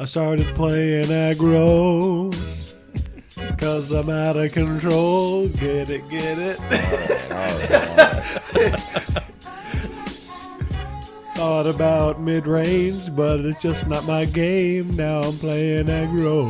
I started playing aggro. Cause I'm out of control. Get it, get it. Thought about mid-range, but it's just not my game. Now I'm playing aggro.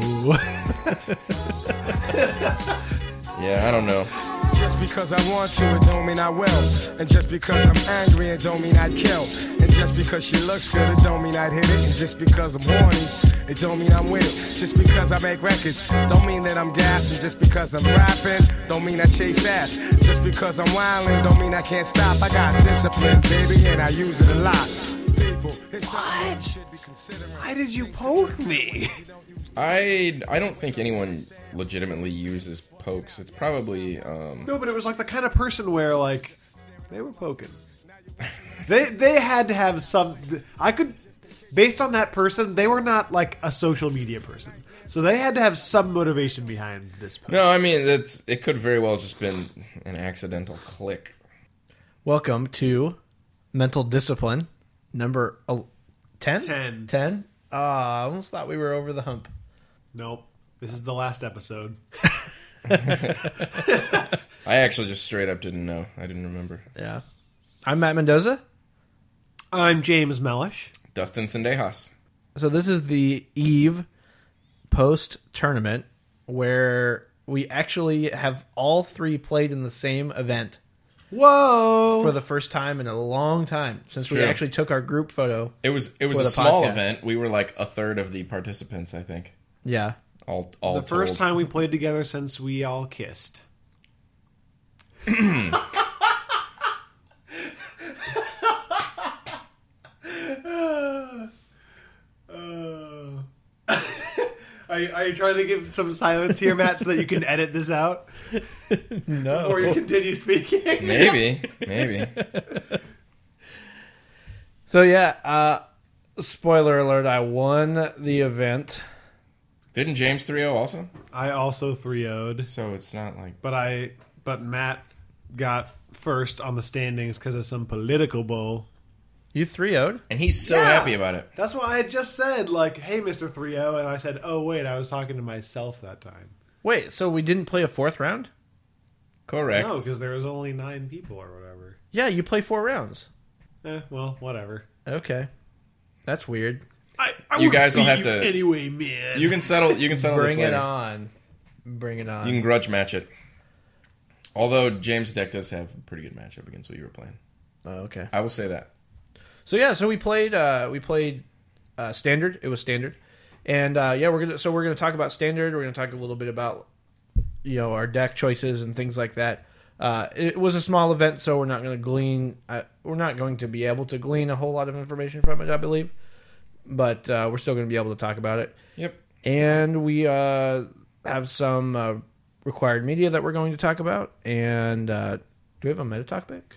Yeah, I don't know. Just because I want to, it don't mean I will. And just because I'm angry, it don't mean I'd kill. And just because she looks good, it don't mean I'd hit it. And just because I'm horny, it don't mean I'm with it. Just because I make records, don't mean that I'm gassed. And just because I'm rapping, don't mean I chase ass. Just because I'm wildin', don't mean I can't stop. I got discipline, baby, and I use it a lot. People, it's something you should be considering. Why did you poke me? I don't think anyone legitimately uses pokes. It's probably No, but it was like the kind of person where, like, they were poking. They had to have some... I could... Based on that person, they were not, like, a social media person. So they had to have some motivation behind this poke. No, I mean it could very well have just been an accidental click. Welcome to Mental Discipline, number 10? 10. 10? I almost thought we were over the hump. Nope. This is the last episode. I actually just straight up didn't know. I didn't remember. Yeah. I'm Matt Mendoza. I'm James Mellish. Dustin Sendejas. So this is the Eve post-tournament where we actually have all three played in the same event Whoa! for the first time in a long time since we true. actually took our group photo. It was For a the small podcast. event. We were like a third of the participants, I think. Yeah. All The first told. time we played together since we all kissed. Are you trying to give some silence here, Matt, so that you can edit this out? No. Or you continue speaking? Maybe. So yeah, spoiler alert, I won the event. Didn't James 3-0 also? I also 3-0'd, So it's not like... but Matt got first on the standings because of some political bull. You 3-0'd? And he's so Yeah. happy about it. That's why I just said, like, hey, Mr. 3-0, and I said, oh, wait, I was talking to myself that time. Wait, so we didn't play a fourth round? Correct. No, because there was only 9 people or whatever. Yeah, you play 4 rounds. Well, whatever. Okay. That's weird. I You would guys will beat have you to- anyway, man. You can settle this Bring it later. on. Bring it on. You can grudge match it. Although James' deck does have a pretty good matchup against what you were playing. Oh, okay. I will say that. So yeah, so we played standard. It was standard, and yeah, we're gonna talk about standard. We're gonna talk a little bit about our deck choices and things like that. It was a small event, so we're not going to be able to glean a whole lot of information from it, I believe, but we're still going to be able to talk about it. Yep. And we have some required media that we're going to talk about. And do we have a meta talk pick?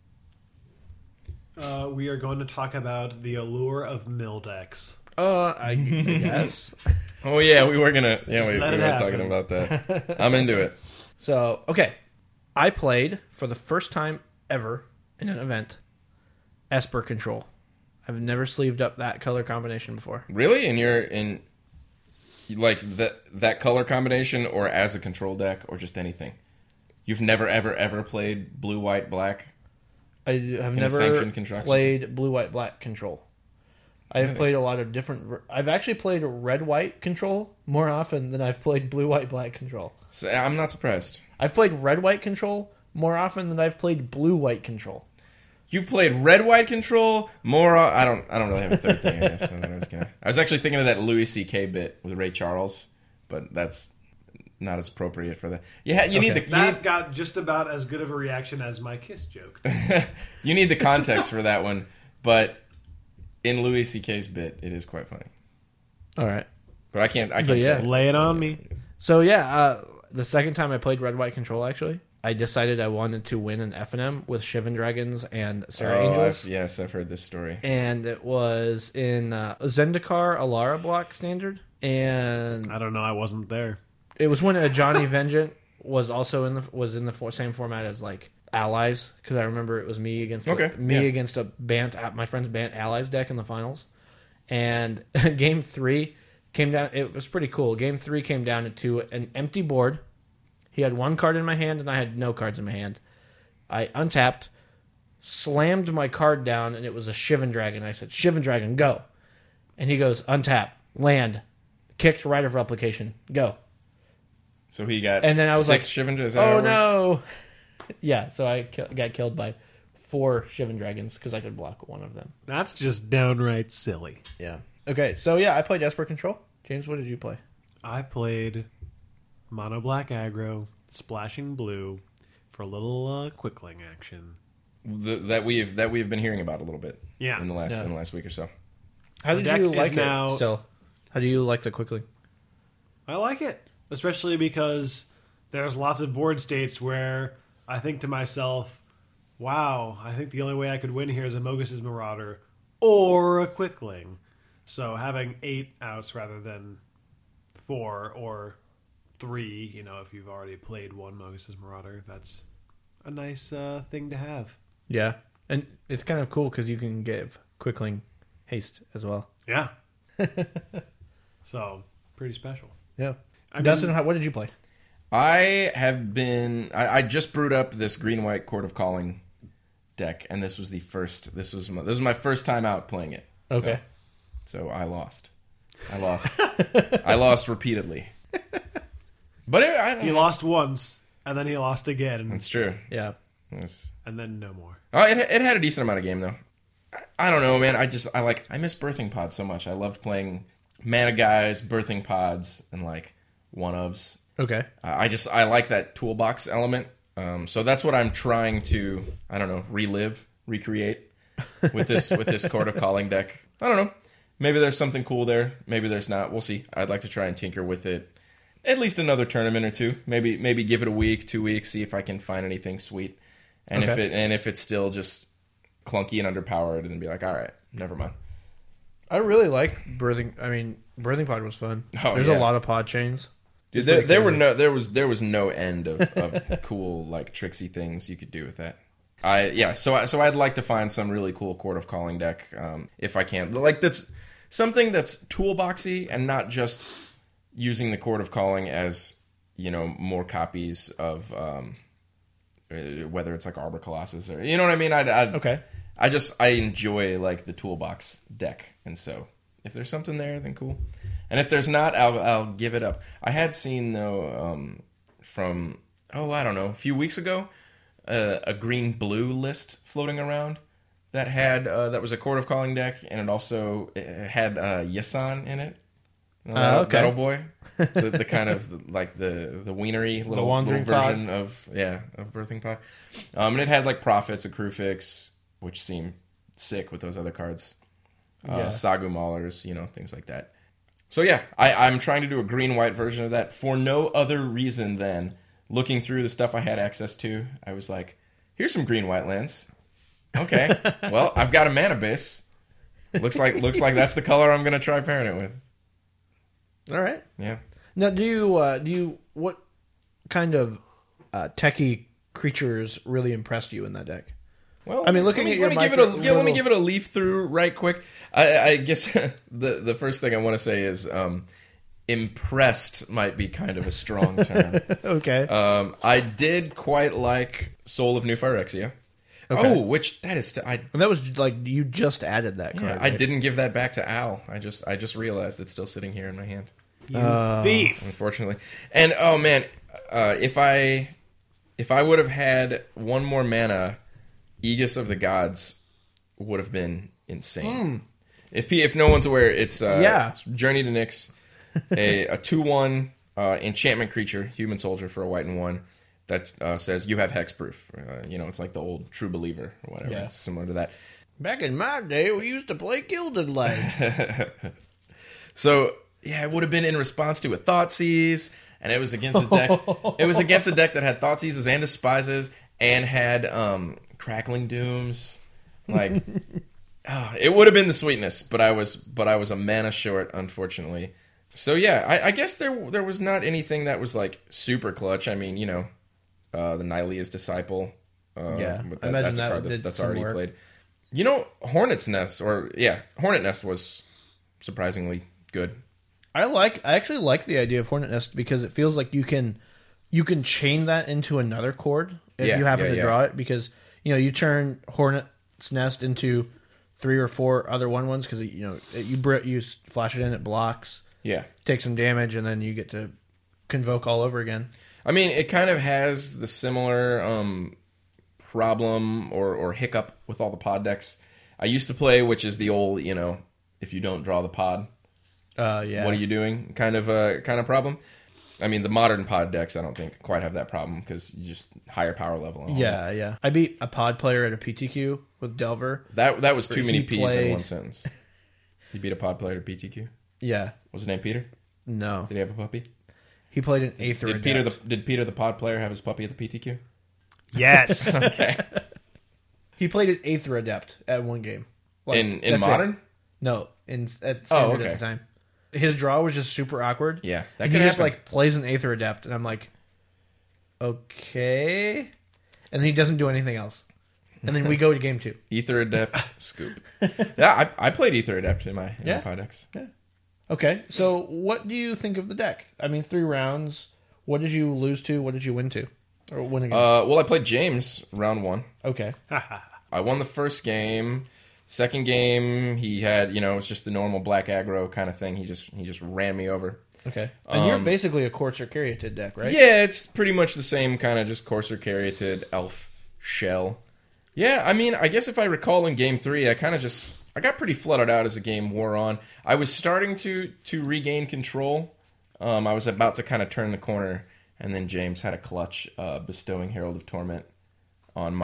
We are going to talk about the allure of Mildex. I guess. Oh yeah, we were gonna. Yeah, Just we let were it happen. talking about that. I'm into it. So, okay. I played for the first time ever in an event Esper Control. I've never sleeved up that color combination before. Really? And you're in like that color combination, or as a control deck, or just anything? You've never ever played blue, white, black. I have a never sanctioned construction? played blue, white, black Control. I have played a lot of different... I've actually played red, white Control more often than I've played blue, white, black Control. So I'm not surprised. I've played red, white Control more often than I've played blue, white Control. You've played red, white control more. I don't really have a third thing. I guess I was actually thinking of that Louis C.K. bit with Ray Charles, but that's not as appropriate for that. You need That got just about as good of a reaction as my kiss joke. you need the context for that one, but in Louis C.K.'s bit, it is quite funny. All right. But I can't yeah. say it. Lay it on me. So yeah, the second time I played red, white Control, actually, I decided I wanted to win an F&M with Shivan Dragons and Sarah Angels. Yes, I've heard this story. And it was in Zendikar Alara block standard. And I don't know. I wasn't there. it was when Johnny Vengeant was also in the same format as like Allies, because I remember it was me against against my friend's Bant Allies deck in the finals. And game 3, Came down. It was pretty cool. Game 3 came down to an empty board. He had one card in my hand, and I had no cards in my hand. I untapped, slammed my card down, and it was a Shivan Dragon. I said, Shivan Dragon, go. And he goes, untap, land, kicked Rite of Replication, go. So he got And then I was like, Shivan, is that how oh it works? no. Yeah, so I got killed by 4 Shivan Dragons because I could block one of them. That's just downright silly. Yeah. Okay, so yeah, I played Esper Control. James, what did you play? I played mono black aggro, splashing blue for a little quickling action. That we've been hearing about a little bit. Yeah. In the last week or so. How The did deck you is like now- it still? How do you like the Quickling? I like it, especially because there's lots of board states where I think to myself, wow, I think the only way I could win here is a Mogus's Marauder or a Quickling. So having 8 outs rather than 4 or 3, if you've already played one Mogus's Marauder, that's a nice thing to have. Yeah, and it's kind of cool because you can give Quickling haste as well. Yeah. So, pretty special. Yeah. I Dustin, mean- what did you play? I have been. I just brewed up this green-white Court of Calling deck, and this was the first. This was my first time out playing it. Okay. So I lost. I lost repeatedly. But He lost once, and then he lost again, It's true. Yeah. It's- and then no more. Oh, it had a decent amount of game though. I don't know, man. I miss Birthing Pod so much. I loved playing Mana Guys, Birthing Pods, and like one-ofs. Okay. I like that toolbox element. So that's what I'm trying to, I don't know, recreate with this Court of Calling deck. I don't know. Maybe there's something cool there. Maybe there's not. We'll see. I'd like to try and tinker with it at least another tournament or two. Maybe give it a week, 2 weeks, see if I can find anything sweet. And if it's still just clunky and underpowered, then be like, all right, never mind. I really like Birthing. I mean, Birthing Pod was fun. Oh, There's yeah. a lot of pod chains. Dude, there was no end of cool like tricksy things you could do with that. So I'd like to find some really cool Court of Calling deck if I can. Like that's something that's toolboxy and not just using the Court of Calling as more copies of whether it's like Arbor Colossus or you know what I mean. Okay. I enjoy like the toolbox deck, and so if there's something there, then cool. And if there's not, I'll give it up. I had seen though from I don't know, a few weeks ago, a green-blue list floating around that had that was a Court of Calling deck, and it also had Yasan in it. Okay. Battle Boy, the kind of like the wienery little wandering version of Birthing Pod, and it had like Prophets, a Crufix, which seemed sick with those other cards, Sagu Maulers, things like that. So yeah, I'm trying to do a green-white version of that for no other reason than looking through the stuff I had access to. I was like, here's some green-white lands. Okay, well, I've got a mana base. Looks like that's the color I'm going to try pairing it with. All right. Yeah. Now, what kind of techie creatures really impressed you in that deck? Well, I mean, looking at your let me give it a leaf through right quick. I guess the first thing I want to say is impressed might be kind of a strong term. Okay. I did quite like Soul of New Phyrexia. Okay. Oh, which that is and that was like you just added that card. I right? didn't give that back to Al. I just realized it's still sitting here in my hand. You thief! Unfortunately. And oh man, if I would have had one more mana, Aegis of the Gods would have been insane. If no one's aware, it's Journey to Nyx, a 2/1 enchantment creature, human soldier for a white and 1 that says you have hexproof. It's like the old True Believer or whatever. Yeah. It's similar to that. Back in my day, we used to play Gilded Light. So yeah, it would have been in response to a Thoughtseize, and it was against a deck. It was against a deck that had Thoughtseizes and Despises and had Crackling Dooms. Like, it would have been the sweetness, but I was a mana short, unfortunately. So yeah, I guess there was not anything that was like super clutch. I mean, the Nylea's Disciple. But that's a card that's already played. Hornet Nest was surprisingly good. I actually like the idea of Hornet Nest because it feels like you can chain that into another chord if you happen to draw it, because you turn Hornet's Nest into 3 or 4 other 1/1s because you flash it in, it blocks, take some damage, and then you get to convoke all over again. I mean, it kind of has the similar problem or hiccup with all the pod decks I used to play, which is the old, if you don't draw the pod, what are you doing? Kind of problem. I mean, the modern pod decks, I don't think quite have that problem because you just higher power level. And all that. Yeah. I beat a pod player at a PTQ with Delver. That was too many P's in one sentence. You beat a pod player at PTQ? Yeah. Was his name Peter? No. Did he have a puppy? He played an Aether Adept. Did Peter the pod player have his puppy at the PTQ? Yes. Okay. He played an Aether Adept at one game. In modern? It. No, at Standard at the time. His draw was just super awkward. Yeah, and he just plays an Aether Adept, and I'm like, okay, and then he doesn't do anything else, and then we go to game 2. Aether Adept scoop. Yeah, I played Aether Adept in my pod decks. Yeah. Okay, so what do you think of the deck? I mean, 3 rounds. What did you lose to? What did you win to? Or win against? Well, I played James round 1. Okay. I won the first game. Second game, he had, it was just the normal black aggro kind of thing. He just ran me over. Okay. And you're basically a Courser Caryatid deck, right? Yeah, it's pretty much the same kind of just Courser Caryatid elf shell. Yeah, I mean, I guess if I recall in game 3, I got pretty flooded out as the game wore on. I was starting to regain control. I was about to kind of turn the corner, and then James had a clutch bestowing Herald of Torment on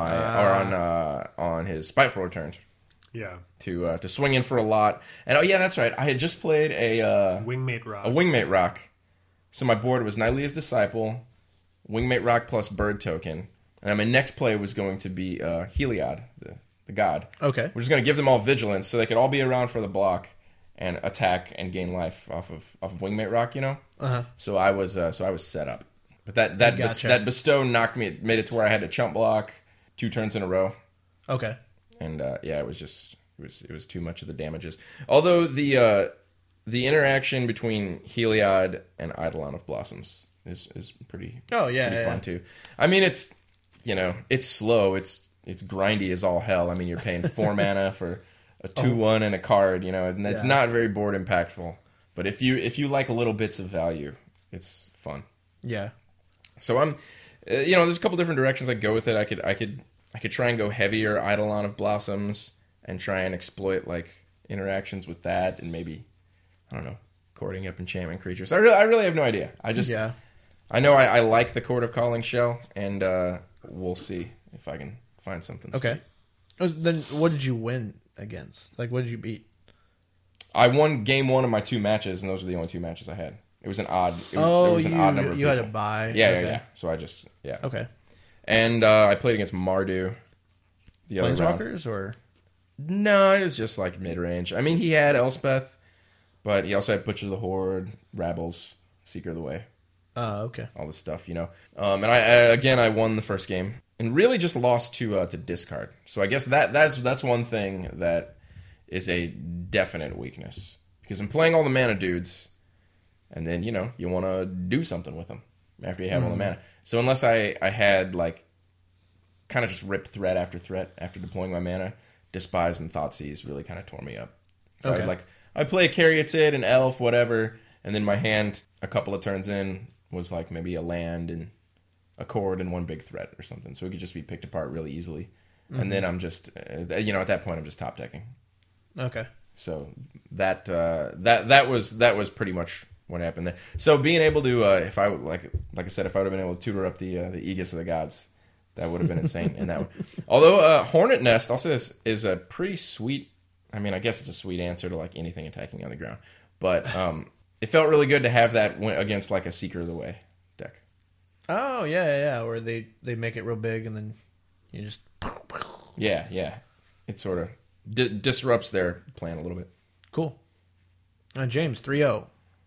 on his spiteful returns. Yeah. To swing in for a lot. And oh yeah, that's right. I had just played a Wingmate Rock. A Wingmate Rock. So my board was Nylea's Disciple, Wingmate Rock plus Bird Token. And then my next play was going to be Heliod, the god. Okay. We're just going to give them all vigilance so they could all be around for the block and attack and gain life off of Wingmate Rock, Uh-huh. So I was set up. But that bestow made it to where I had to chump block 2 turns in a row. Okay. And it was too much of the damages. Although the interaction between Heliod and Eidolon of Blossoms is pretty fun too. I mean, it's it's slow. It's grindy as all hell. I mean, you're paying 4 mana for a 2/1 and a card. And it's not very board impactful. But if you like little bits of value, it's fun. Yeah. So I'm, there's a couple different directions I go with it. I could try and go heavier Eidolon of Blossoms and try and exploit interactions with that, and maybe, I don't know, cording up enchantment creatures. I really have no idea. I know I like the Court of Calling Shell, and we'll see if I can find something. Okay. Then what did you win against? What did you beat? I won game 1 of my 2 matches, and those were the only 2 matches I had. It was an odd. There was an odd number of you people. had to buy. Yeah. So I just Okay. And I played against Mardu. The other round. Planeswalkers or no, it was just mid range. I mean, he had Elspeth, but he also had Butcher the Horde, Rabbles, Seeker of the Way. Okay. All this stuff, And I won the first game and really just lost to discard. So I guess that's one thing that is a definite weakness because I'm playing all the mana dudes. And then, you want to do something with them after you have all the mana. So unless I had, kind of just ripped threat after threat after deploying my mana, Despise and Thoughtseize really kind of tore me up. So I'd play a Caryatid, an Elf, whatever, and then my hand, a couple of turns in, was maybe a land and a Chord and 1 big threat or something. So it could just be picked apart really easily. Mm-hmm. And then I'm just, at that point, I'm just top decking. Okay. So that was pretty much what happened there. So being able to, if I would like I said, if I would have been able to tutor up the Aegis of the Gods, that would have been insane. In that one. Although Hornet Nest, I'll say this, is a pretty sweet. I mean, I guess it's a sweet answer to anything attacking on the ground, but it felt really good to have that against a Seeker of the Way deck. Oh yeah, where they make it real big and then you just yeah, it sort of disrupts their plan a little bit. Cool. James 3-0.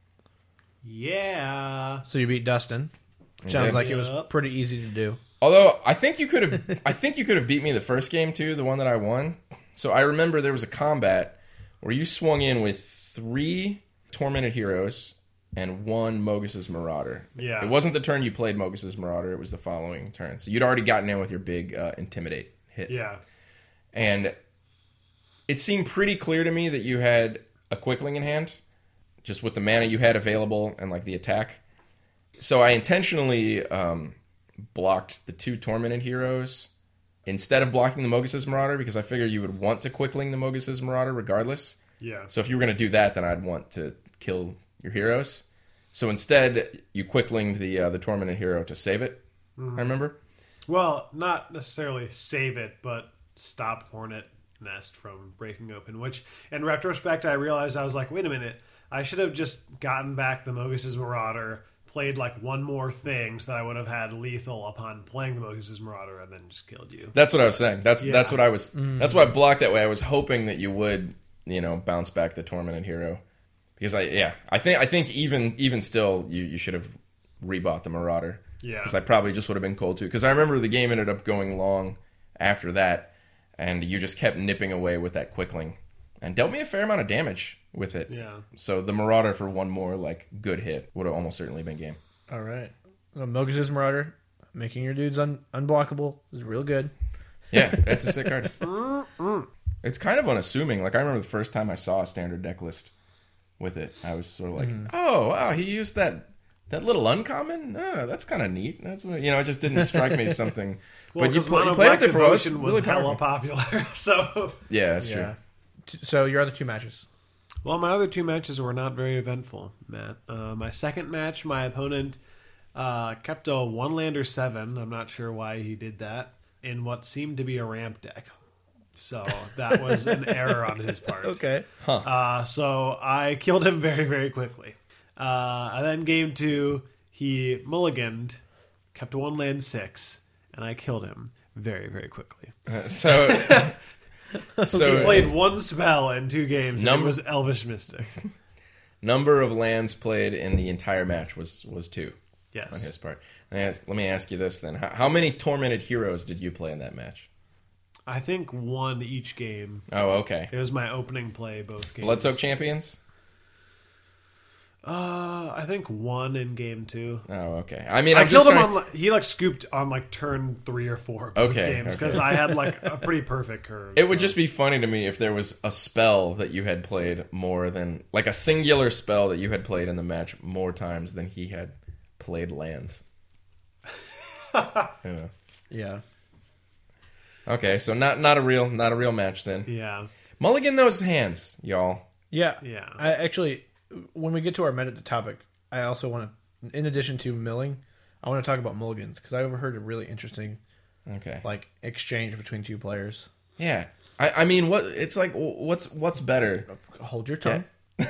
Yeah. So you beat Dustin. Sounds like it was pretty easy to do. Although I think you could have beat me the first game too, the one that I won. So I remember there was a combat where you swung in with 3 Tormented Heroes and 1 Mogus's Marauder. Yeah. It wasn't the turn you played Mogus's Marauder, it was the following turn. So you'd already gotten in with your big Intimidate hit. Yeah. And it seemed pretty clear to me that you had a Quickling in hand, just with the mana you had available and like the attack. So I intentionally blocked the 2 Tormented Heroes instead of blocking the Mogus's Marauder, because I figured you would want to Quickling the Mogus's Marauder regardless. Yeah. So if you were going to do that, then I'd want to kill your heroes. So instead, you Quicklinged the Tormented Hero to save it. I remember. Well, not necessarily save it, but stop Hornet Nest from breaking open, which in retrospect I realized I was like, wait a minute, I should have just gotten back the Mogus's Marauder, played like one more thing so that I would have had lethal upon playing the Mogus's Marauder, and then just killed you. That's what I was saying. That's Yeah. what I was. That's why I blocked that way. I was hoping that you would, bounce back the Tormented Hero, because I think even still you should have rebought the Marauder. Yeah. Because I probably just would have been cold too. Because I remember the game ended up going long after that, and you just kept nipping away with that Quickling, and dealt me a fair amount of damage with it. Yeah. So the Marauder for one more like good hit would have almost certainly been game. All right. Mogus's Marauder, making your dudes unblockable is real good. Yeah, it's a sick card. It's kind of unassuming. Like I remember the first time I saw a standard deck list with it, I was sort of like, "Oh, wow, he used that little uncommon. Oh, that's kind of neat." That's what, it just didn't strike me as something. Well, but you because Mono played Black with it for a while. It's Devotion was really hella powerful. popular, so... Yeah, that's true. So your other 2 matches. Well, my other 2 matches were not very eventful, Matt. My second match, my opponent kept a 1-lander 7. I'm not sure why he did that, in what seemed to be a ramp deck. So that was an error on his part. Okay. So I killed him very, very quickly. And then game 2, he mulliganed, kept a 1-land 6, and I killed him very, very quickly. So He played 1 spell in 2 games, and it was Elvish Mystic. number of lands played in the entire match was 2 Yes. on his part. Let me ask you this then: how many Tormented Heroes did you play in that match? I think 1 each game. Oh, okay. It was my opening play both games. Bloodsoak Champions. I think 1 in game 2. Oh, okay. I mean, I killed him on. He scooped on turn 3 or 4 both Okay, games because okay. I had a pretty perfect curve. It would just be funny to me if there was a spell that you had played more than a singular spell that you had played in the match more times than he had played lands. Yeah. Okay, so not a real match then. Yeah. Mulligan those hands, y'all. Yeah. Yeah. I actually, when we get to our meta topic, I also want to, in addition to milling, I want to talk about mulligans because I overheard a really interesting Okay. exchange between 2 players. Yeah. I mean, what's better? Hold your tongue.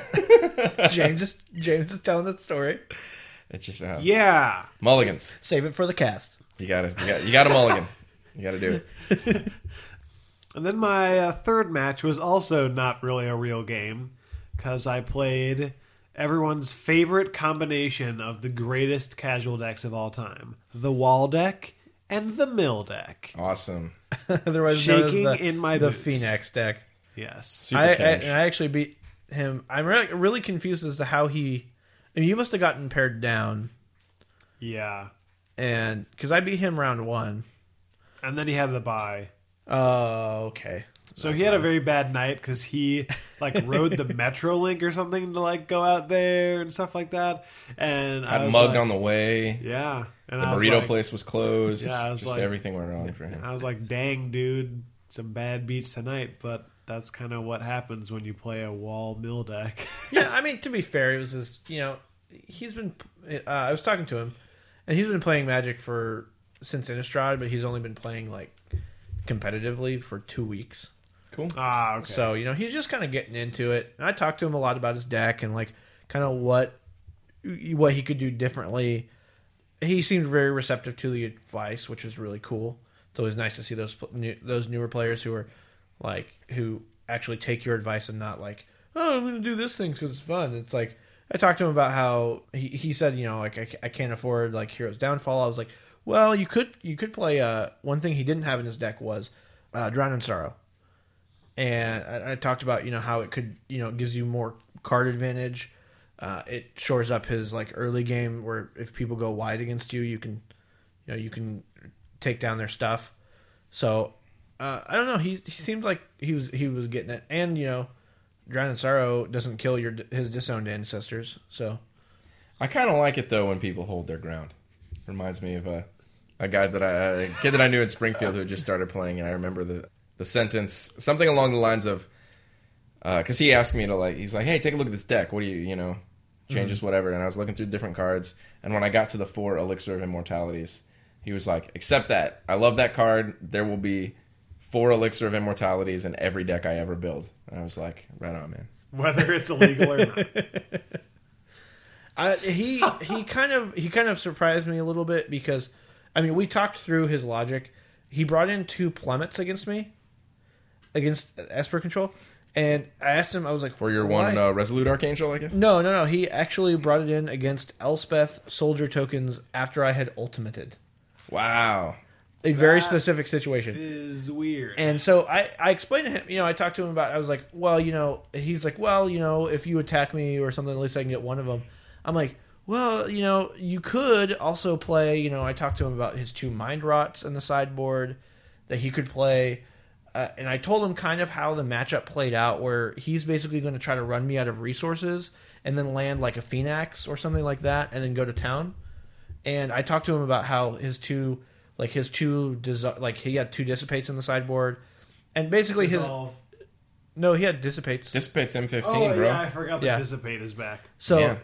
James is telling the story. It's just Yeah. mulligans. Save it for the cast. You got a mulligan. You got to do it. And then my third match was also not really a real game because I played everyone's favorite combination of the greatest casual decks of all time: the wall deck and the mill deck. Awesome. Otherwise known as Shaking the, in my the boots. Phoenix deck. Yes. Super I cash. actually beat him. I'm really confused as to how he. I mean, you must have gotten paired down, Yeah. and because I beat him round 1. And then he had the bye. Oh, okay. So he had a very bad night because he rode the Metrolink or something to go out there and stuff like that. And I Got was mugged on the way. Yeah. And The I was burrito like, place was closed. Yeah, I was just like- everything went wrong for him. I was like, dang, dude, some bad beats tonight. But that's kind of what happens when you play a wall mill deck. Yeah, I mean, to be fair, it was his. He's been. I was talking to him, and he's been playing Magic since Innistrad, but he's only been playing competitively for 2 weeks. Cool. Okay. So he's just kind of getting into it. And I talked to him a lot about his deck and kind of what he could do differently. He seemed very receptive to the advice, which was really cool. It's always nice to see those newer players who are who actually take your advice and not oh, I'm going to do this thing because it's fun. It's I talked to him about how he said I can't afford Heroes Downfall. I was like, well, you could play one thing he didn't have in his deck was Drown in Sorrow. And I talked about how it could gives you more card advantage It shores up his like early game where if people go wide against you, you can take down their stuff. So I don't know. He seemed like he was getting it, and Drown in Sorrow doesn't kill his disowned ancestors. So I kind of like it though when people hold their ground. Reminds me of a guy a kid that I knew in Springfield who had just started playing, and I remember the sentence, something along the lines of, because he asked me to he's like, hey, take a look at this deck. What do you changes whatever, and I was looking through different cards, and when I got to the 4 Elixir of Immortalities, he was like, accept that. I love that card. There will be 4 Elixir of Immortalities in every deck I ever build. And I was like, right on, man. Whether it's illegal or not. He kind of surprised me a little bit because, I mean, we talked through his logic. He brought in 2 Plummets against me, against Esper Control, and I asked him, I was like, for your why? one Resolute Archangel, I guess? No. He actually brought it in against Elspeth soldier tokens after I had ultimated. Wow. A very specific situation. Is weird. And so I explained to him, I talked to him about, I was like, well, he's like, well, if you attack me or something, at least I can get one of them. I'm like, well, you could also play, I talked to him about his 2 Mind Rots in the sideboard that he could play. And I told him kind of how the matchup played out, where he's basically going to try to run me out of resources and then land like a Phoenix or something like that and then go to town. And I talked to him about how he had 2 Dissipates in the sideboard. And basically Dissolve. he had Dissipates. Dissipate's M15, Oh, bro. yeah, I forgot that Dissipate is back. So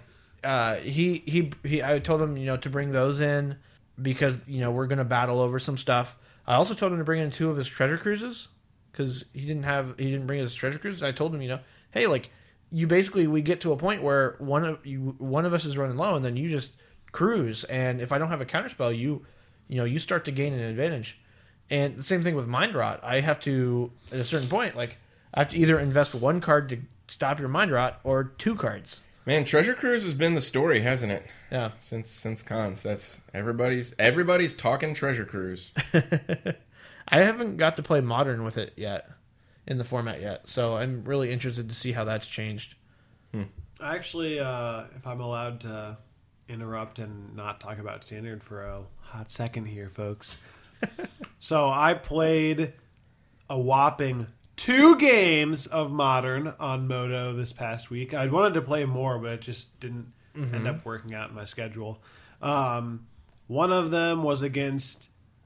I told him, to bring those in because, we're going to battle over some stuff. I also told him to bring in 2 of his treasure cruises because he didn't bring his treasure cruises. I told him, hey, we get to a point where one of us is running low and then you just cruise. And if I don't have a counterspell, you start to gain an advantage. And the same thing with Mind Rot. I have to, at a certain point, I have to either invest 1 card to stop your Mind Rot or 2 cards. Man, Treasure Cruise has been the story, hasn't it? Yeah. Since cons, that's everybody's talking Treasure Cruise. I haven't got to play Modern with it yet, in the format yet, so I'm really interested to see how that's changed. Actually, if I'm allowed to interrupt and not talk about Standard for a hot second here, folks. So I played a whopping 2 games of Modern on Moto this past week. I wanted to play more, but it just didn't end up working out in my schedule. One of them was against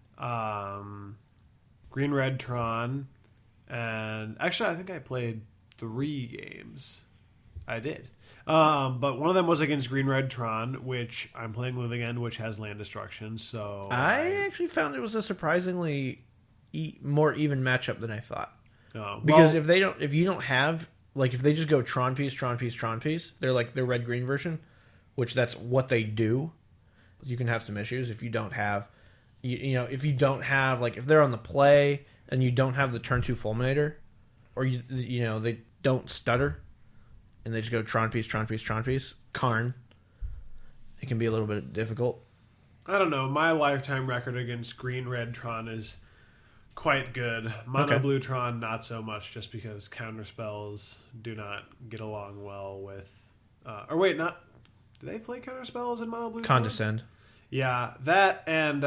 Green Red Tron, and actually I think I played 3 games. I did. But one of them was against Green Red Tron, which I'm playing Living End, which has land destruction. So I actually found it was a surprisingly more even matchup than I thought. Because if they just go Tron piece, they're like their red green version, which that's what they do. You can have some issues if you don't have, if they're on the play and you don't have the turn 2 Fulminator, or they don't stutter, and they just go Tron piece, Karn. It can be a little bit difficult. I don't know. My lifetime record against Green Red Tron is quite good. Mono Blue Tron, not so much, just because counterspells do not get along well with. Do they play counterspells in Mono Blue? Condescend. Tron? Yeah, that and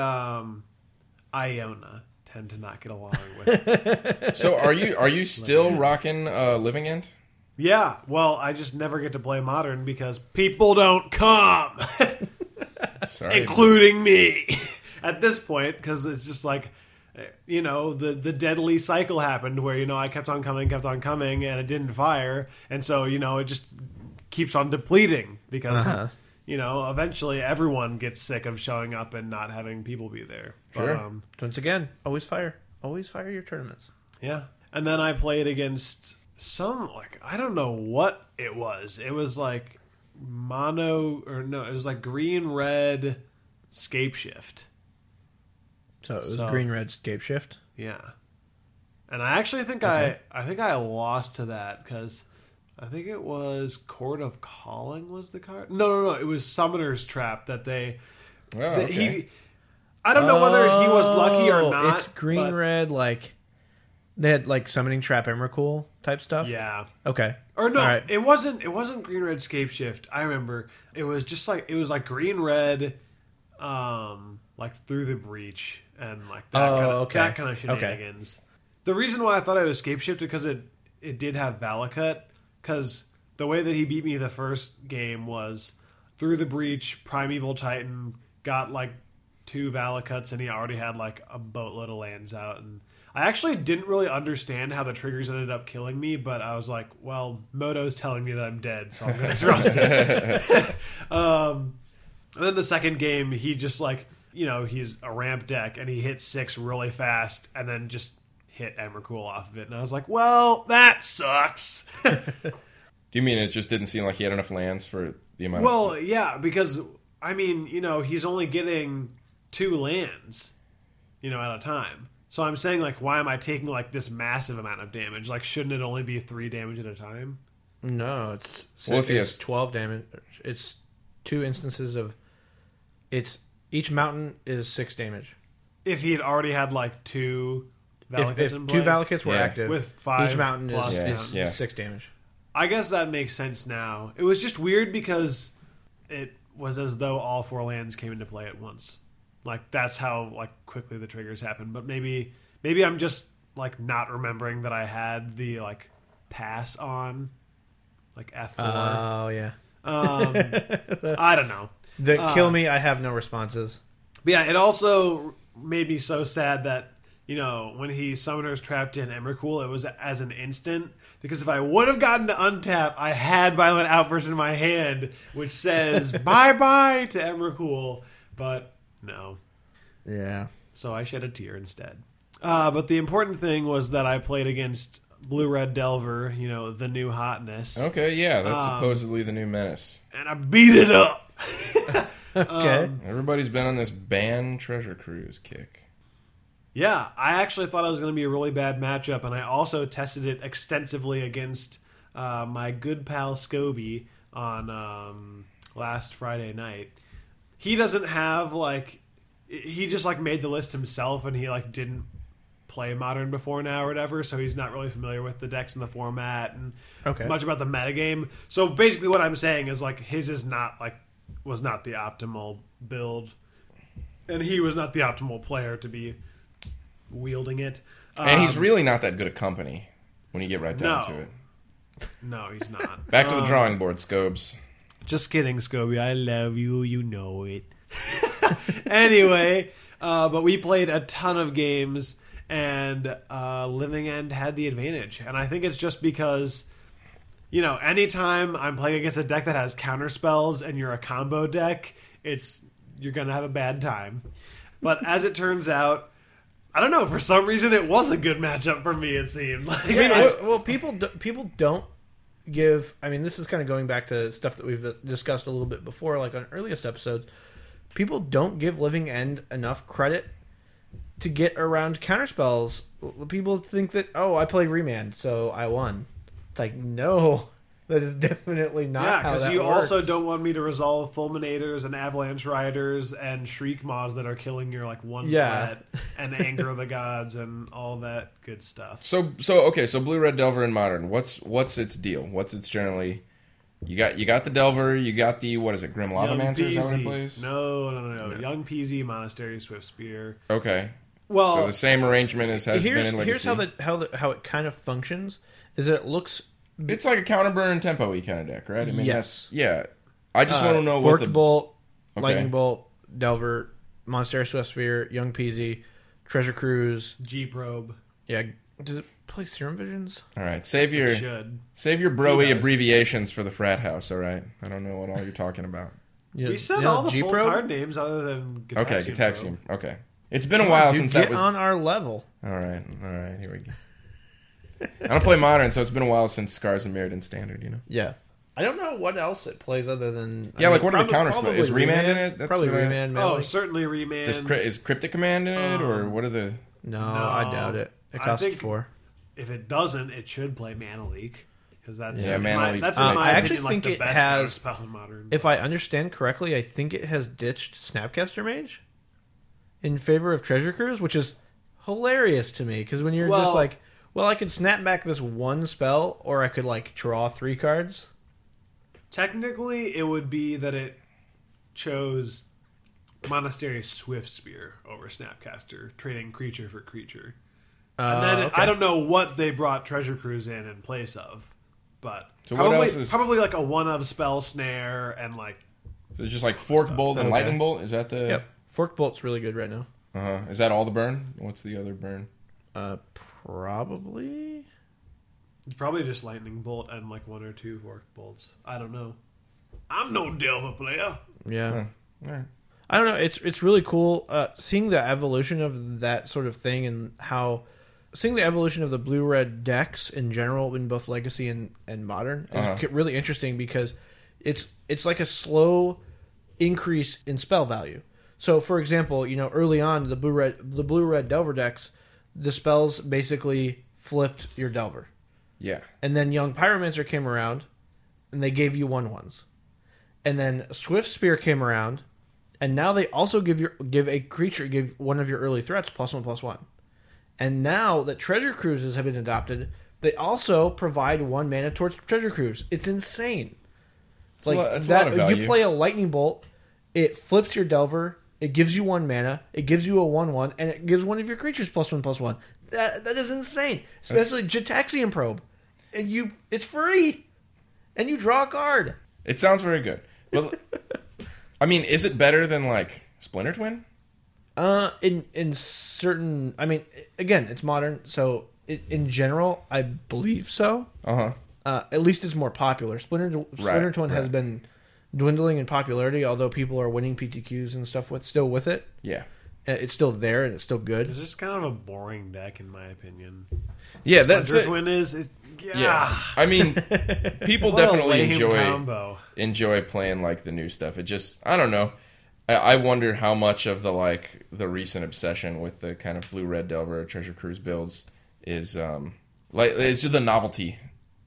Iona tend to not get along with. So are you still rocking Living End? Yeah, well, I just never get to play Modern because people don't come, Sorry, including me, at this point, because it's just like, the deadly cycle happened where, I kept on coming, and it didn't fire, and so, it just keeps on depleting because, eventually everyone gets sick of showing up and not having people be there. Sure. But, once again, always fire your tournaments. Yeah, and then I played against I don't know what it was. It was like it was like green red scape shift. So it was green red scape shift. Yeah, and I actually think I lost to that because I think it was Court of Calling was the card. No, it was Summoner's Trap that they. Oh, okay. I don't know whether he was lucky or not. It's green red They had like summoning trap Emrakul type stuff. Yeah. Okay. Or no, All right. it wasn't green red scape shift. I remember it was just like it was like green red, like through the breach and like that kind of shenanigans. The reason why I thought I was scape shift because it did have Valakut, because the way that he beat me the first game was through the breach, Primeval Titan, got like 2 Valakuts, and he already had like a boatload of lands out. And I actually didn't really understand how the triggers ended up killing me, but I was like, well, Moto's telling me that I'm dead, so I'm going to trust it. And then the second game, he just like, he's a ramp deck, and he hit 6 really fast, and then just hit Emrakul off of it. And I was like, well, that sucks. Do you mean it just didn't seem like he had enough lands for the amount? Well, yeah, because I mean, he's only getting 2 lands, at a time. So I'm saying, like, why am I taking like this massive amount of damage? Like, shouldn't it only be 3 damage at a time? No, it's Well, if he it's has- 12 damage. It's 2 instances of each mountain is 6 damage. If he had already had like 2 Valakuts If in 2 play, Valakuts were Yeah. active, with 5 each mountain plus is mountains. Yeah. 6 damage. I guess that makes sense now. It was just weird because it was as though all 4 lands came into play at once. Like that's how like quickly the triggers happened. But maybe I'm just like not remembering that I had the like pass on, like F4. Oh yeah. I don't know. Kill me. I have no responses. But yeah, it also made me so sad that when he Summoners trapped in Emrakul, it was as an instant. Because if I would have gotten to untap, I had Violent Outburst in my hand, which says bye-bye to Emrakul. But no. Yeah. So I shed a tear instead. But the important thing was that I played against Blue-Red Delver, the new hotness. Okay, yeah, that's supposedly the new menace. And I beat it up. Okay. Everybody's been on this ban Treasure Cruise kick. Yeah, I actually thought it was going to be a really bad matchup, and I also tested it extensively against my good pal Scobie on last Friday night. He doesn't have, like... He just, like, made the list himself, and he, like, didn't play Modern before now or whatever, so he's not really familiar with the decks and the format and much about the metagame. So basically what I'm saying is, like, his is not, like... was not the optimal build, and he was not the optimal player to be wielding it. And he's really not that good a company when you get right down to it. No, he's not. Back to the drawing board, Scobes. Just kidding, Scobie. I love you. You know it. Anyway, but we played a ton of games, and Living End had the advantage. And I think it's just because, anytime I'm playing against a deck that has counter spells and you're a combo deck, you're going to have a bad time. But as it turns out, I don't know, for some reason it was a good matchup for me, it seemed. Like, Well, people don't give... I mean, this is kind of going back to stuff that we've discussed a little bit before, like on earliest episodes. People don't give Living End enough credit to get around counterspells. People think that, I played Remand, so I won. It's like, no, that is definitely not how that because you works. also don't want me to resolve Fulminators and Avalanche Riders and Shriek Maws that are killing your, like, one threat and Anger of the Gods and all that good stuff. So Blue Red Delver in Modern. What's its deal? What's its generally? You got the Delver. You got the what is it? Grim Lavamancer. Is that what it plays? No. Young PZ, Monastery, Swift Spear. Okay. Well, So the same arrangement has been in Legacy. Here's how it kind of functions. Is that it looks It's like a counter burn tempo-y kind of deck, right? I mean, Yes. Yeah. I just want to know what Forked the Bolt, Okay. Lightning Bolt, Delver, Monastery, Swift Spear, Young Peasy, Treasure Cruise. G-Probe. Yeah, does it play Serum Visions? All right, save your Should. broy He does. abbreviations for the frat house. All right, I don't know what all you're talking about. We said all the full card names other than Gitaxian. Okay, Probe. Gitaxium. Okay, it's been a while since get that was on our level. All right, here we go. I don't play Modern, so it's been a while since Scars and Mirrodin Standard. Yeah. I don't know what else it plays other than... Yeah, like what are the counters? Is Remand in it? That's Probably what I- Remand. Oh, Melee. certainly Remand. Is Cryptic Command in it, or what are the? No, I doubt it. It I costs think- 4. If it doesn't, it should play Mana Leak. Because that's, Yeah, Mana Leak that's makes in my sense. I actually opinion, like, think the it best has- spell in Modern. If I understand correctly, I think it has ditched Snapcaster Mage in favor of Treasure Cruise, which is hilarious to me. Because when you're Well, just like, Well, I could snap back this one spell, or I could like draw 3 cards. Technically, it would be that it chose Monastery Swift Spear over Snapcaster, trading creature for creature. And then Okay. I don't know what they brought Treasure Cruise in place of, but So what else is- probably like a one-of spell snare and like So it's just like Forked Bolt and Okay. Lightning Bolt? Is that the... Yep. Fork Bolt's really good right now. Uh-huh. Is that all the burn? What's the other burn? Probably. it's probably just Lightning Bolt and like 1 or 2 Forked Bolts. I don't know. I'm no Delver player. Yeah. All right. I don't know. It's really cool seeing the evolution of that sort of thing and how seeing the evolution of the blue-red decks in general in both Legacy and Modern is really interesting because it's like a slow increase in spell value. So, for example, early on the blue-red Delver decks, the spells basically flipped your Delver, Yeah. and then Young Pyromancer came around, and they gave you 1/1s, and then Swift Spear came around. And now they also give one of your early threats +1/+1. And now that Treasure Cruises have been adopted, they also provide 1 mana towards Treasure Cruise. It's insane. It's a lot of value. You play a Lightning Bolt, it flips your Delver, it gives you 1 mana, it gives you a 1/1, and it gives one of your creatures +1/+1. That is insane. Especially Jataxian Probe. And it's free. And you draw a card. It sounds very good. But, I mean, is it better than, like, Splinter Twin? In certain, I mean, again, it's Modern, so in general, I believe so. Uh-huh. At least it's more popular. Splinter Twin has been dwindling in popularity, although people are winning PTQs and stuff with it. Yeah. It's still there and it's still good. It's just kind of a boring deck, in my opinion. Yeah, that's Splinter it. Twin is Yeah. I mean, people what a definitely lame combo. enjoy playing, like, the new stuff. It just, I don't know. I wonder how much of the recent obsession with the kind of blue-red Delver Treasure Cruise builds is it's just the novelty.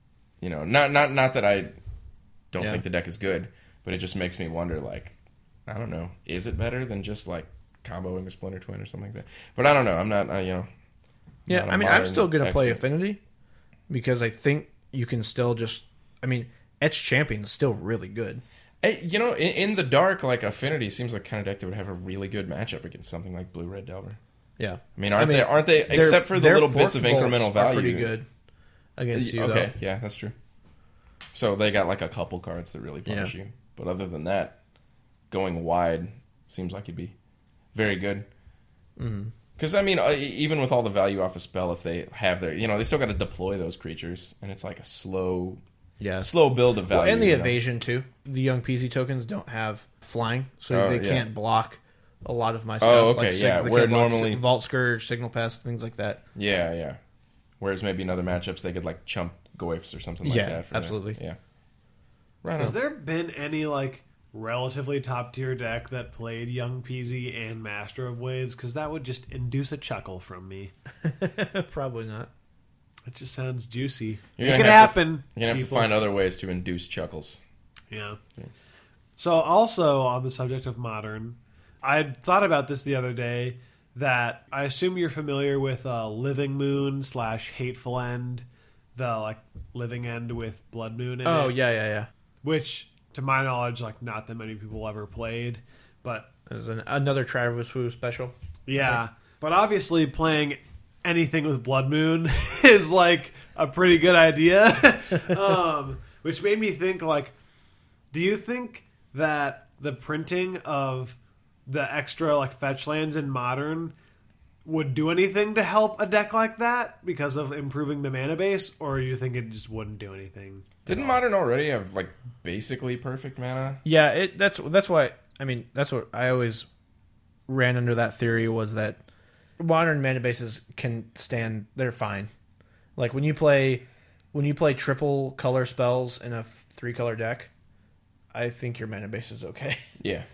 Not that I don't think the deck is good, but it just makes me wonder, like, I don't know, is it better than just, like, comboing a Splinter Twin or something like that? But I don't know. I'm not, Yeah, not a I mean, I'm modern still going to play expert. Affinity because I think you can still Etched Champion is still really good. In the dark, like, Affinity seems like kind of deck that would have a really good matchup against something like Blue Red Delver. Yeah. I mean, aren't they except for the their little bits of Forked Bolts incremental are value? pretty good against you, Okay, though. yeah, that's true. So they got, like, a couple cards that really punish Yeah. you. But other than that, going wide seems like it'd be very good. Because, I mean, even with all the value off a spell, if they have they still got to deploy those creatures, and it's like a slow build of value. Well, and the evasion too. The Young Peasy tokens don't have flying, so they can't block a lot of my stuff. Oh, okay, like yeah, they where can't block normally- Vault Scourge, Signal Pass, things like that. Yeah. Whereas maybe in other matchups, they could, like, chump Goyfs or something like Yeah, that. absolutely. Yeah. Right Has on. there been any like relatively top tier deck that played Young Peasy and Master of Waves? Because that would just induce a chuckle from me. Probably not. It just sounds juicy. You're It gonna could have happen. You're going to have to people. find other ways to induce chuckles. Yeah. So also on the subject of Modern, I had thought about this the other day that I assume you're familiar with Living Moon / Hateful End, the like Living End with Blood Moon in Oh it, yeah. which to my knowledge like not that many people ever played, but There's another Travis Wu special. yeah. But obviously playing anything with Blood Moon is like a pretty good idea. Which made me think like, do you think that the printing of the extra like fetch lands in Modern would do anything to help a deck like that because of improving the mana base, or do you think it just wouldn't do anything? Didn't Modern already have, like, basically perfect mana? Yeah, that's why. I mean, that's what I always ran under that theory was that modern mana bases can stand. They're fine. Like when you play triple color spells in a 3-color deck, I think your mana base is okay. Yeah.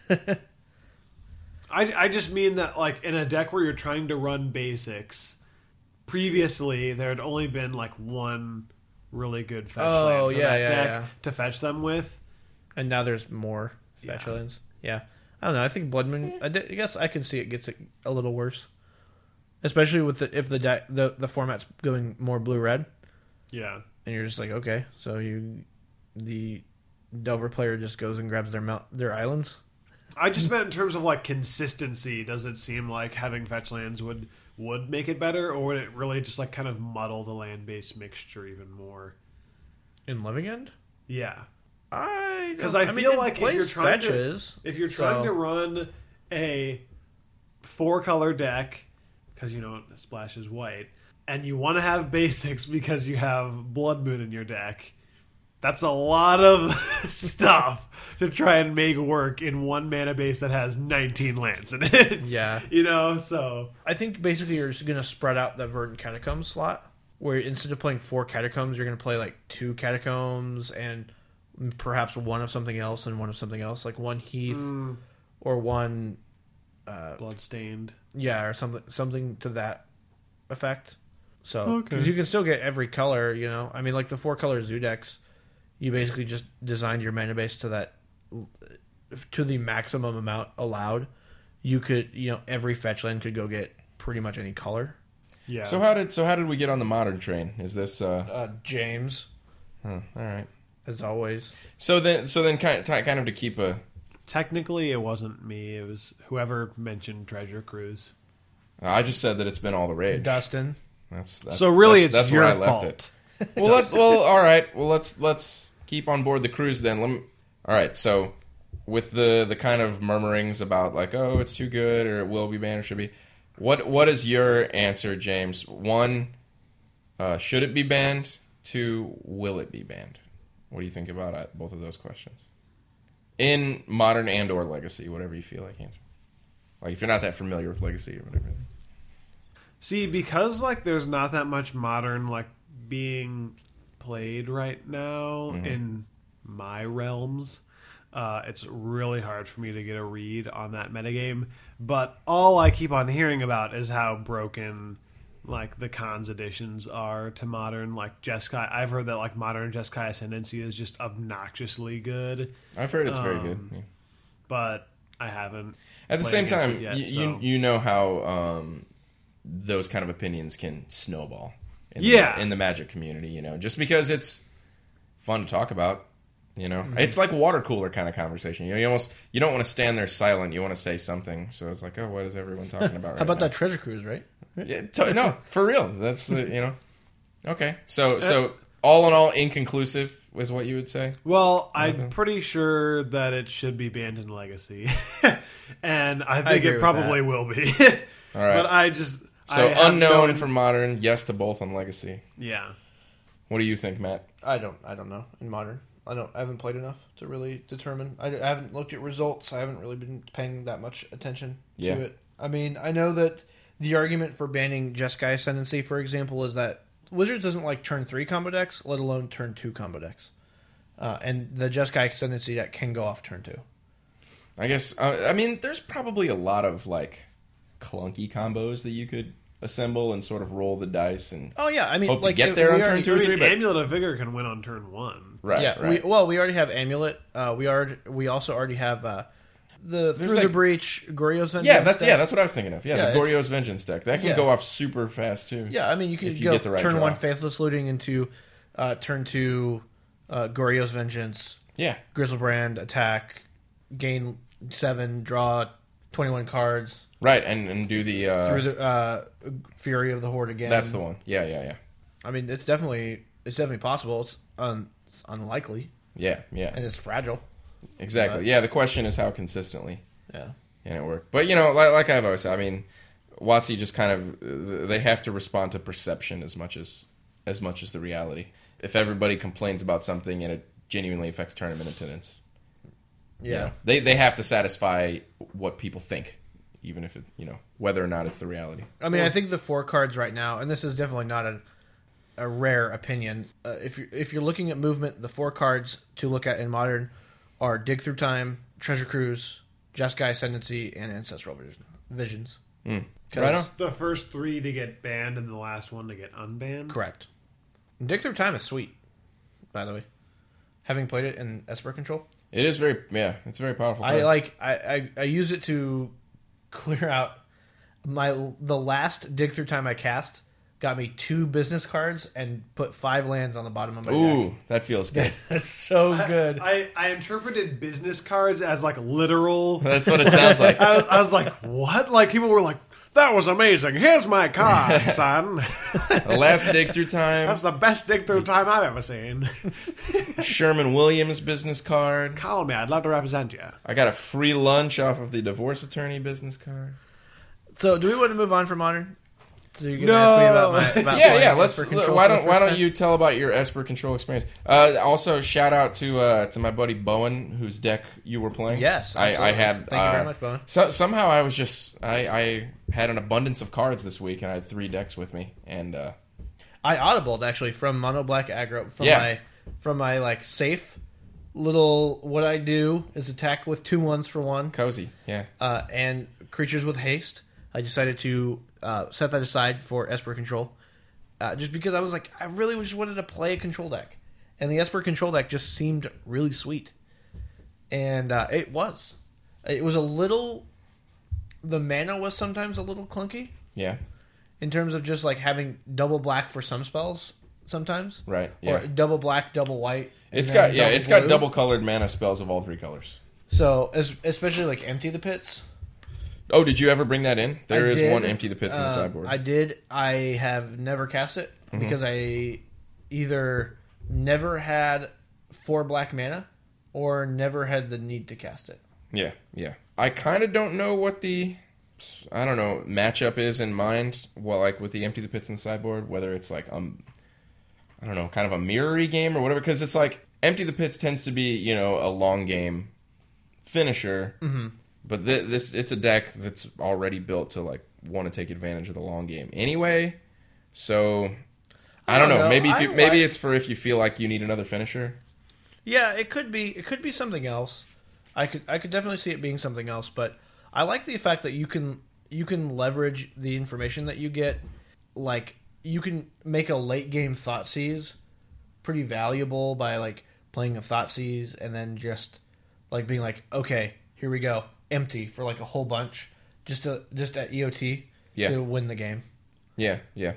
I just mean that like in a deck where you're trying to run basics, previously there had only been like one really good fetch land for that deck to fetch them with. And now there's more fetch lands. Yeah. I don't know. I think Blood Moon, I guess I can see it gets a little worse. especially with if the format's going more blue-red, Yeah. and you're just like, okay, so the Delver player just goes and grabs their islands. I just meant in terms of like consistency. Does it seem like having fetch lands would make it better, or would it really just like kind of muddle the land-based mixture even more? In Living End? Yeah, Because I feel like if you're trying fetches, to run a 4-color deck, because Splash is white, and you want to have basics because you have Blood Moon in your deck, that's a lot of stuff to try and make work in one mana base that has 19 lands in it. Yeah. So I think basically you're just going to spread out that Verdant Catacombs slot, where instead of playing 4 Catacombs, you're going to play like 2 Catacombs and perhaps one of something else and one of something else, like 1 Heath or 1 Bloodstained. Yeah, or something to that effect. So, Okay. because you can still get every color, I mean, like the 4-color Zoo decks, you basically just designed your mana base to the maximum amount allowed. You could, every fetch land could go get pretty much any color. Yeah. So how did we get on the modern train? Is this James, all right? as always. So then kind of to keep a. Technically, it wasn't me. It was whoever mentioned Treasure Cruise. I just said that it's been all the rage. Dustin. That's So really, it's that's your where I left fault. it. Well, all right. Well, let's keep on board the cruise then. All right. So with the kind of murmurings about like, oh, it's too good, or it will be banned, or should be. What is your answer, James? 1, should it be banned? 2, will it be banned? What do you think about both of those questions? In Modern and or Legacy, whatever you feel like answering. Like if you're not that familiar with Legacy or whatever. See, because like there's not that much Modern like being played right now in my realms, it's really hard for me to get a read on that metagame. But all I keep on hearing about is how broken like the cons editions are to Modern. Like Jeskai, I've heard that like Modern Jeskai Ascendancy is just obnoxiously good. I've heard it's very good. Yeah. But I haven't. At the played same against time, it yet, you know how those kind of opinions can snowball in the Magic community, just because it's fun to talk about, It's like water cooler kind of conversation. You don't want to stand there silent. You want to say something. So it's like, oh, what is everyone talking about right How about now? that Treasure Cruise, right? Yeah, no, for real. That's Okay. So all in all, inconclusive is what you would say? Well, I'm pretty sure that it should be banned in Legacy. And I think agree it with probably will be. All right. But I just... So I have unknown no- from Modern, yes to both on Legacy. Yeah. What do you think, Matt? I don't know in Modern. I haven't played enough to really determine. I haven't looked at results. I haven't really been paying that much attention to it. I mean, I know that the argument for banning Jeskai Ascendancy, for example, is that Wizards doesn't like turn 3 combo decks, let alone turn 2 combo decks. And the Jeskai Ascendancy deck can go off turn 2. I guess, I mean, there's probably a lot of, like, clunky combos that you could assemble and sort of roll the dice and Oh yeah, I mean, hope like, to get there on we turn already- 2 or 3, but... Amulet of Vigor can win on turn 1. Right, yeah, right. we already have Amulet. We also already have the Through the like- Breach Goryo's Vengeance. Yeah, deck. that's what I was thinking of. Yeah, Yeah, the it's- Goryo's Vengeance deck. That can Yeah. go off super fast, too. Yeah, I mean, you could If you go get the right turn draw. 1 Faithless Looting into turn 2 Goryo's Vengeance, Yeah. Grizzlebrand, attack, gain 7, draw 21 cards, Right, and do the... through the Fury of the Horde again. That's the one. Yeah. I mean, it's definitely possible. It's unlikely, Yeah. and it's fragile. Exactly. But- Yeah, the question is how consistently Yeah. can it work. But, like I've always said, I mean, WotC just kind of... They have to respond to perception as much as the reality. If everybody complains about something and it genuinely affects tournament attendance... Yeah. They have to satisfy what people think, even if it, whether or not it's the reality. I mean, I think the 4 cards right now, and this is definitely not a rare opinion. If you're looking at movement, the 4 cards to look at in Modern are Dig Through Time, Treasure Cruise, Jeskai Ascendancy, and Ancestral Visions. Right on. The first 3 to get banned and the last one to get unbanned. Correct. And Dig Through Time is sweet, by the way. Having played it in Esper Control, It is it's a very powerful. I card. I use it to clear out the last dig through time I cast got me 2 business cards and put 5 lands on the bottom of my Ooh, deck. that feels good. That's so good. I interpreted business cards as like literal. That's what it sounds like. I was like, what? Like people were like, that was amazing. Here's my card, son. The last dig through time. That's the best dig through time I've ever seen. Sherman Williams business card. Call me. I'd love to represent you. I got a free lunch off of the divorce attorney business card. So, do we want to move on from Modern? So you're gonna No. ask me about Yeah, playing yeah. Let's. Esper Control Why for the don't first time? you tell about your Esper Control experience? Also, shout out to my buddy Bowen, whose deck you were playing. Yes, I absolutely. had. Thank you very much, Bowen. Somehow I was just I had an abundance of cards this week, and I had 3 decks with me, and I audibled actually from Mono Black Aggro from my like safe little. What I do is attack with 2 1s for 1, cozy. Yeah. and creatures with haste. I decided to set that aside for Esper Control, just because I was like, I really just wanted to play a control deck, and the Esper Control deck just seemed really sweet, and it was a little. The mana was sometimes a little clunky Yeah. in terms of just like having double black for some spells sometimes, Right. Yeah. or double black, double white. and It's then got blue. double colored mana spells of all 3 colors. So especially like Empty the Pits. Oh, did you ever bring that in? There I is did. one Empty the Pits in the sideboard. I did. I have never cast it because I either never had 4 black mana or never had the need to cast it. Yeah, yeah. I kind of don't know what the, I don't know, matchup is in mind. Well, like with the Empty the Pits in the sideboard, whether it's like I don't know, kind of a mirror-y game or whatever. Because it's like Empty the Pits tends to be a long game finisher. Mm-hmm. But it's a deck that's already built to like want to take advantage of the long game anyway. So I don't know. Maybe it's for if you feel like you need another finisher. Yeah, it could be. It could be something else. I could definitely see it being something else. But I like the fact that you can leverage the information that you get. Like you can make a late game Thoughtseize pretty valuable by like playing a Thoughtseize and then just like being like, okay, here we go. Empty for like a whole bunch just at EOT to win the game. Yeah.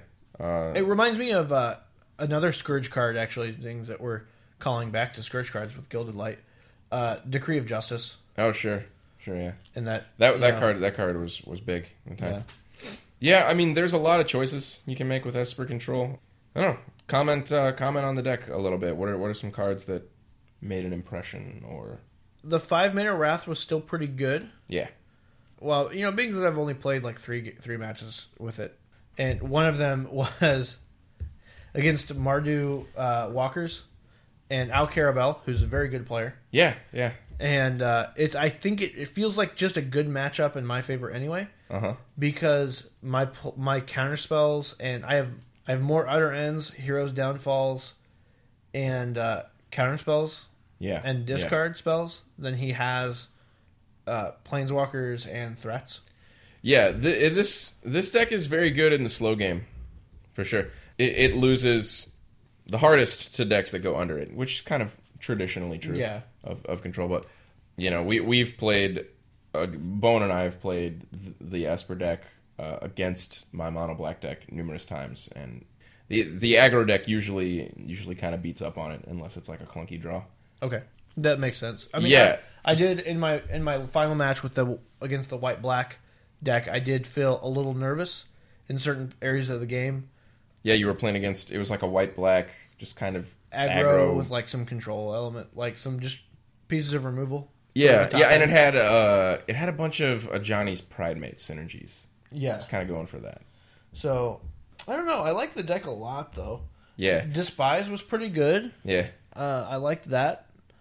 It reminds me of another Scourge card, actually, things that we're calling back to Scourge cards with Gilded Light. Decree of Justice. Oh, sure, yeah. And that card was big in time. Yeah, I mean, there's a lot of choices you can make with Esper Control. I don't know. Comment on the deck a little bit. What are some cards that made an impression or? The 5-mana Wrath was still pretty good. Yeah. Well, being that I've only played like three matches with it, and one of them was against Mardu Walkers and Al Carabel, who's a very good player. Yeah. And I think it feels like just a good matchup in my favor anyway. Because my counter spells and I have more Utter Ends, Heroes Downfalls, and counter spells. Yeah. And discard spells than he has Planeswalkers and threats. Yeah, this deck is very good in the slow game, for sure. It loses the hardest to decks that go under it, which is kind of traditionally true of Control. But, we've played, Bone and I have played the Esper deck against my Mono Black deck numerous times, and the aggro deck usually kind of beats up on it unless it's like a clunky draw. Okay, that makes sense. I mean, yeah, I did in my final match against the white black deck. I did feel a little nervous in certain areas of the game. Yeah, you were playing against. It was like a white black, just kind of aggro with like some control element, like some just pieces of removal. Yeah, and it had a bunch of Johnny's Pridemate synergies. Yeah, I was kind of going for that. So I don't know. I like the deck a lot though. Yeah, Despise was pretty good. Yeah, I liked that.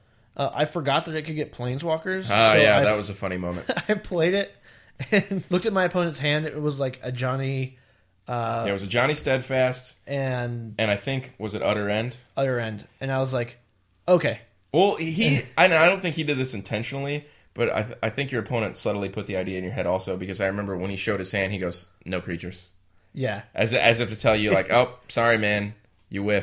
I forgot that it could get Planeswalkers. That was a funny moment. I played it and looked at my opponent's hand. It was like a Johnny. It was a Johnny Steadfast, and I think was it Utter End, and I was like, okay. Well, I don't think he did this intentionally, but I think your opponent subtly put the idea in your head also, because I remember when he showed his hand, he goes, "No creatures." Yeah, as if to tell you like, "Oh, sorry, man, you whiff."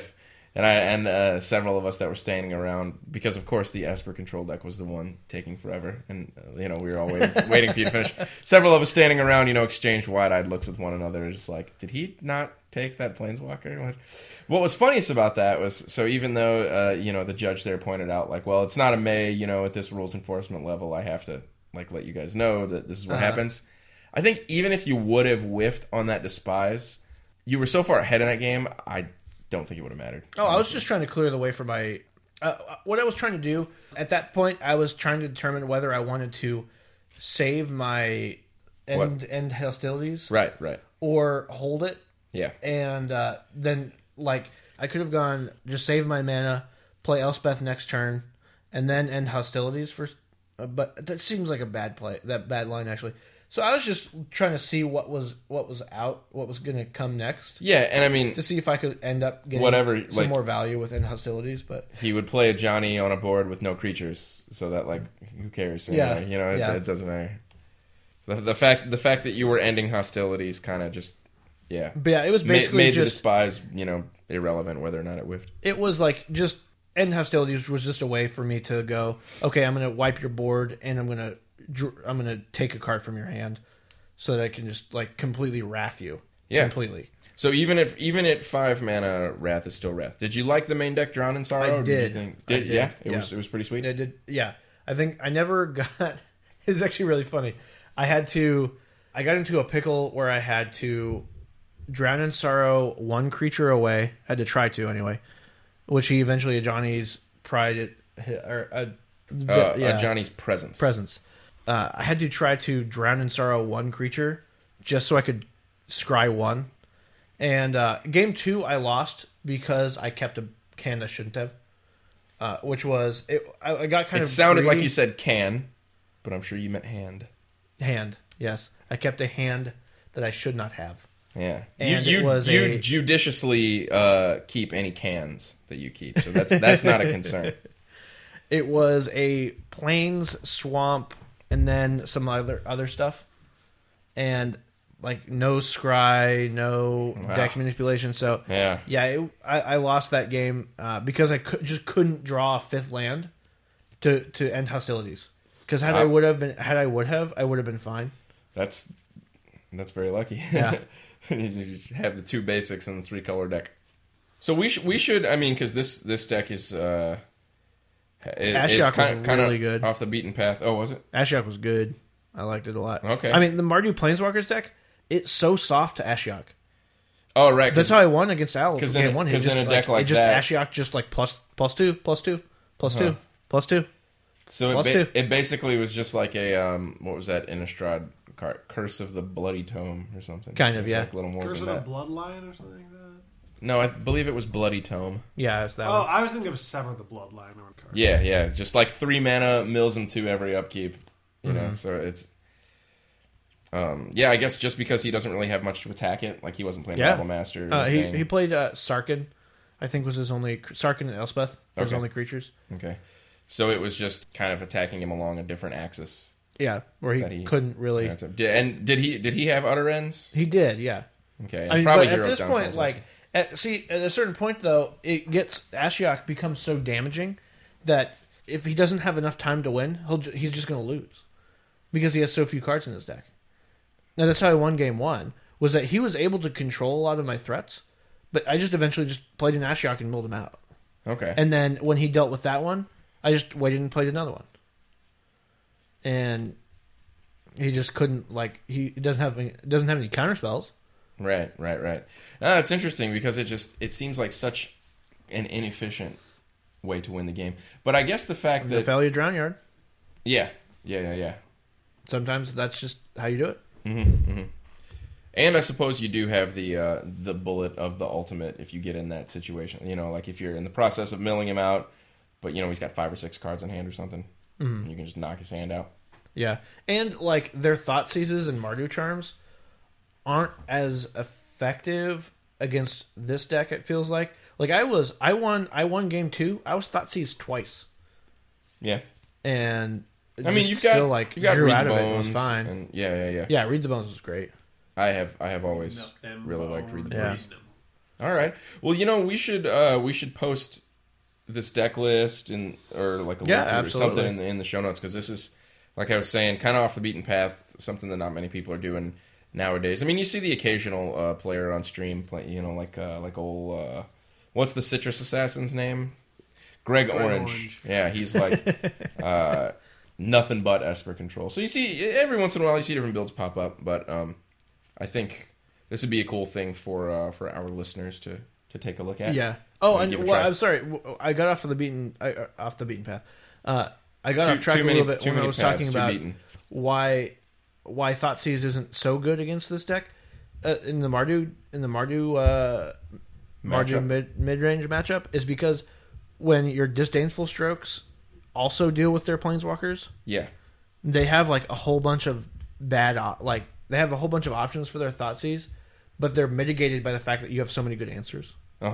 and several of us that were standing around, because of course the Esper control deck was the one taking forever, and we were all waiting for you to finish. Several of us standing around, exchanged wide-eyed looks with one another, just like, did he not take that Planeswalker? What was funniest about that was, so even though the judge there pointed out, like, well, it's not a May, at this rules enforcement level, I have to let you guys know that this is what happens. I think even if you would have whiffed on that Despise, you were so far ahead in that game, I don't think it would have mattered. Oh, I was just trying to clear the way for my... what I was trying to do, at that point, I was trying to determine whether I wanted to save my end hostilities. Right. Or hold it. Yeah. And then, I could have gone, just save my mana, play Elspeth next turn, and then end hostilities for... but that seems like a bad play, that bad line, actually. So I was just trying to see what was out, what was going to come next. Yeah, and I mean... to see if I could end up getting some more value within hostilities, but... He would play a Johnny on a board with no creatures, so that, who cares? Anyway? It doesn't matter. The fact that you were ending hostilities kind of just... Yeah. But yeah, it was basically made just... the Despise, irrelevant whether or not it whiffed. It was just... End hostilities was just a way for me to go, okay, I'm going to wipe your board, and I'm going to take a card from your hand, so that I can just completely wrath you. Yeah, completely. So even at 5 mana, Wrath is still Wrath. Did you like the main deck, Drown in Sorrow? I did. Yeah, it was pretty sweet. I did. Yeah, I think I never got. It's actually really funny. I got into a pickle where I had to Drown in Sorrow one creature away. I had to try to anyway, which he eventually Johnny's Pride Johnny's Presence. I had to try to Drown in Sorrow one creature just so I could scry one. And game 2 I lost because I kept a can I shouldn't have. Which was... I got kind of... It sounded greedy. like you said can, but I'm sure you meant hand. Hand, yes. I kept a hand that I should not have. Yeah. And you judiciously keep any cans that you keep, so that's not a concern. It was a plains, swamp, and then some other stuff. And no scry, no deck manipulation. So I lost that game because I couldn't draw a 5th land to end hostilities. Because I would have been fine. That's very lucky. Yeah. You have the 2 basics and the 3-color deck. So we should I mean, because this deck is Ashiok was kind really of good. off the beaten path. Oh, was it? Ashiok was good. I liked it a lot. Okay. I mean, the Mardu Planeswalkers deck, it's so soft to Ashiok. Oh, right. That's how I won against Owl. Because in a deck like that, Ashiok just +2, +2. So it basically was just like a what was that Innistrad card? Curse of the Bloody Tome or something. Kind of, yeah. Like a little more Curse of than the that. Bloodline or something like that? No, I believe it was Bloody Tome. Yeah, it's that Oh, one. I was thinking of Sever the Bloodline or card. Yeah. Just like 3 mana, mills them 2 every upkeep. You know, so it's... I guess just because he doesn't really have much to attack it, like he wasn't playing Battle Master. He played Sarkhan, I think was his only... Sarkhan and Elspeth were his only creatures. Okay. So it was just kind of attacking him along a different axis. Yeah, where he couldn't really... And did he have Utter Ends? He did, yeah. Okay. I mean, probably but at Heroes this point, at a certain point, though, Ashiok becomes so damaging that if he doesn't have enough time to win, he's just going to lose. Because he has so few cards in his deck. Now, that's how I won game 1, was that he was able to control a lot of my threats, but I just eventually just played an Ashiok and milled him out. Okay. And then when he dealt with that one, I just waited and played another one. And he just couldn't, he doesn't have any counter spells. Right. It's interesting because it seems like such an inefficient way to win the game. But I guess the fact that... The failure drown yard. Yeah. Sometimes that's just how you do it. Mm-hmm. And I suppose you do have the bullet of the ultimate if you get in that situation. Like if you're in the process of milling him out, but he's got 5 or 6 cards in hand or something, and you can just knock his hand out. Yeah, and their Thought Seizes and Mardu Charms aren't as effective against this deck. It feels like I won game 2. I was Thought Seized twice. Yeah, and I mean you've got drew Read out the of Bones, it. It was fine. And yeah. Yeah, Read the Bones was great. I have always really liked Read the Bones. All right. Well, we should post this deck list or like a link to it or something in the show notes, because this is, like I was saying, kind of off the beaten path, something that not many people are doing nowadays. I mean, you see the occasional player on stream play, like old what's the Citrus Assassin's name? Greg Orange. Yeah, he's like nothing but Esper control. So you see every once in a while you see different builds pop up, but I think this would be a cool thing for our listeners to take a look at. Yeah. Oh, I'm sorry. I got off the beaten path. I got off track a little bit when I was talking about why Thoughtseize isn't so good against this deck in the Mardu mid-range matchup is because when your Disdainful Strokes also deal with their Planeswalkers, they have like a whole bunch of they have a whole bunch of options for their Thoughtseize, but they're mitigated by the fact that you have so many good answers.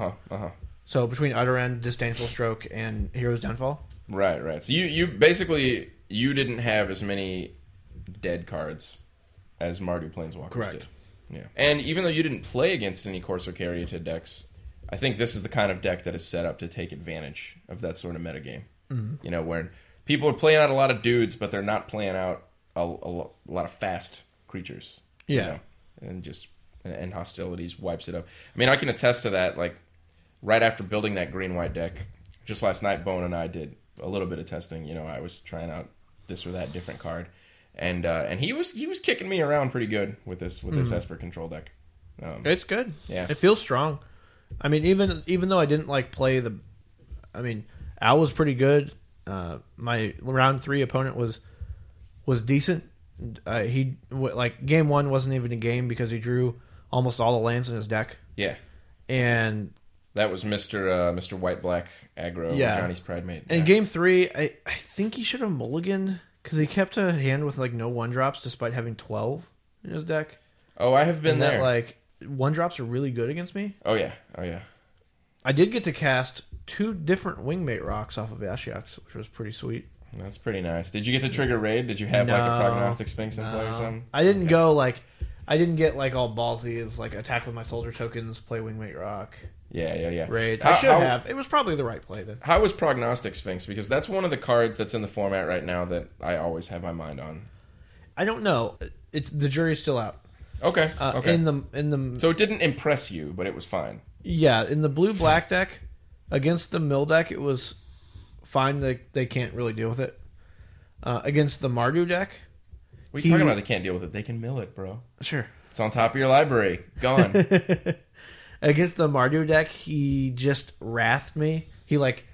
So between Utter End, Disdainful Stroke, and Hero's Downfall. Right. So you basically didn't have as many dead cards as Mardu Planeswalkers did. Yeah. And even though you didn't play against any Corsair Caryatid decks, I think this is the kind of deck that is set up to take advantage of that sort of metagame. Mm-hmm. Where people are playing out a lot of dudes, but they're not playing out a lot of fast creatures. Yeah. And hostilities wipes it up. I mean, I can attest to that. Like, right after building that green-white deck, just last night, Bone and I did a little bit of testing. I was trying out this or that different card, and he was kicking me around pretty good with this Esper control deck. It's good. Yeah, it feels strong. I mean, even though I didn't play Al was pretty good. My round 3 opponent was decent. He game 1 wasn't even a game because he drew almost all the lands in his deck. Yeah, and that was Mr. White Black aggro. Yeah. Johnny's Pride Mate. And game 3, I think he should have mulliganed because he kept a hand with no 1-drops despite having 12 in his deck. Oh, I have been there. 1-drops are really good against me. Oh yeah. I did get to cast 2 different Wingmate rocks off of Ashiok, which was pretty sweet. That's pretty nice. Did you get to trigger raid? Did you have a Prognostic Sphinx in play or something? I didn't go I didn't get all ballsy. It was attack with my soldier tokens, play Wingmate Rock. Yeah. Raid. I should have. It was probably the right play then. How was Prognostic Sphinx? Because that's one of the cards that's in the format right now that I always have my mind on. I don't know. The jury's still out. Okay. In the so it didn't impress you, but it was fine. Yeah, in the blue-black deck against the mill deck, it was fine. They can't really deal with it. Against the Mardu deck, what are you talking about? They can't deal with it. They can mill it, bro. Sure. It's on top of your library. Gone. Against the Mardu deck, he just wrathed me. He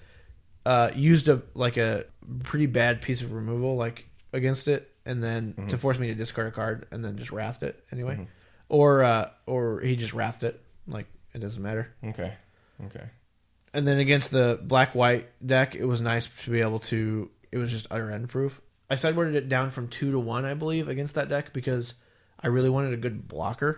used a pretty bad piece of removal against it, and then to force me to discard a card, and then just wrathed it anyway. Mm-hmm. Or he just wrathed it. It doesn't matter. Okay. And then against the black-white deck, it was nice to be able to. It was just utter end proof. I sideboarded it down from 2 to 1, I believe, against that deck because I really wanted a good blocker,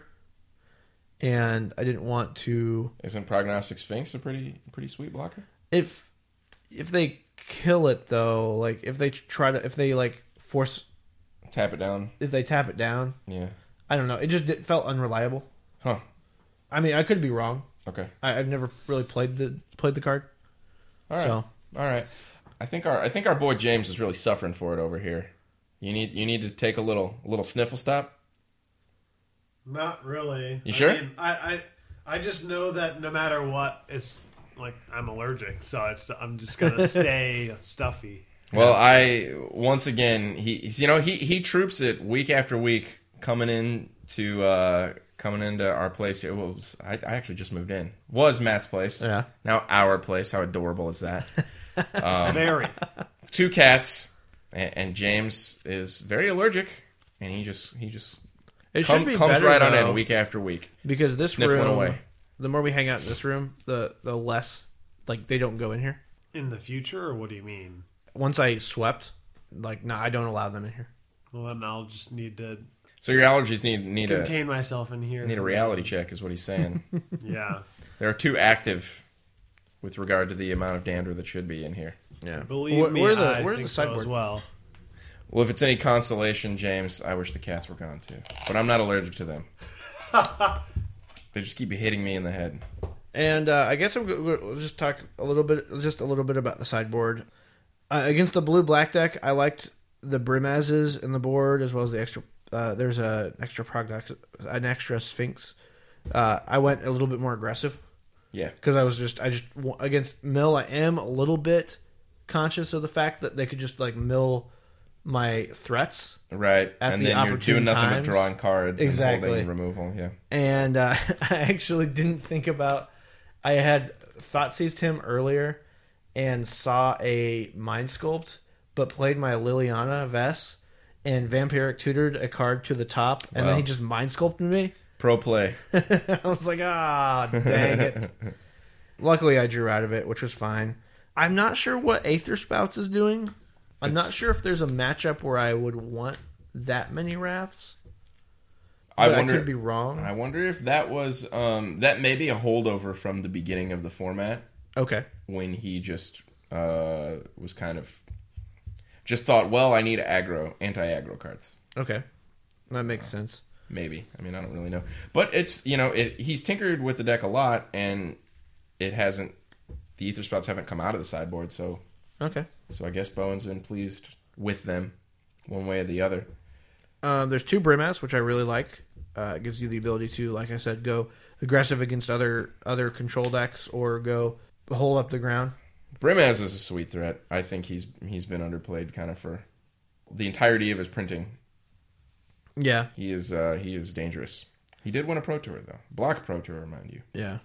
and I didn't want to. Isn't Prognostic Sphinx a pretty sweet blocker? If they kill it though, if they force tap it down. If they tap it down, yeah. I don't know. It felt unreliable. Huh. I mean, I could be wrong. Okay. I've never really played the card. All right. All right. I think our boy James is really suffering for it over here. You need to take a little sniffle stop. Not really. You sure? I just know that no matter what, it's I'm allergic, so I'm just gonna stay stuffy. Well, once again he troops it week after week coming into our place. I actually just moved in. Was Matt's place. Yeah. Now our place. How adorable is that? Very. 2 cats, and James is very allergic, and he just comes better, right on in week after week because this sniffling room. Away. The more we hang out in this room, the less they don't go in here. In the future, or what do you mean? Once I swept, no, I don't allow them in here. Well, then I'll just need to. So your allergies need contain myself in here. Need a reality check, is what he's saying. Yeah, they're too active with regard to the amount of dander that should be in here. Yeah, believe me, where's I the think sideboard so as well. Well, if it's any consolation, James, I wish the cats were gone too. But I'm not allergic to them. They just keep hitting me in the head. And I guess we'll just talk a little bit about the sideboard. Against the blue-black deck, I liked the Brimazes in the board as well as the extra. There's an extra Sphinx. I went a little bit more aggressive. Yeah, because I just against mill. I am a little bit conscious of the fact that they could just like mill my threats. Right, at and the then you're opportune doing nothing times. but drawing cards Exactly. and holding removal. Yeah, And I actually didn't think about. I had thought seized him earlier and saw a Mind Sculpt, but played my Liliana Vess and Vampiric tutored a card to the top, and then Wow. he just Mind Sculpted me. pro play. I was like, dang it. Luckily, I drew out of it, which was fine. I'm not sure what Aether Spouts is doing. I'm not sure if there's a matchup where I would want that many Wraths. I But wonder. I could be wrong. I wonder if that was that may be a holdover from the beginning of the format Okay. when he just was kind of just thought, well, I need anti-aggro cards. Okay. That makes sense. Maybe. I mean, I don't really know. But it's, he's tinkered with the deck a lot, and the Aether Spouts haven't come out of the sideboard, so Okay. I guess Bowen's been pleased with them one way or the other. There's 2 Brimaz, which I really like. It gives you the ability to, like I said, go aggressive against other control decks or go hold up the ground. Brimaz is a sweet threat. I think he's been underplayed kind of for the entirety of his printing. Yeah. He is dangerous. He did win a Pro Tour, though. Block Pro Tour, mind you. Yeah.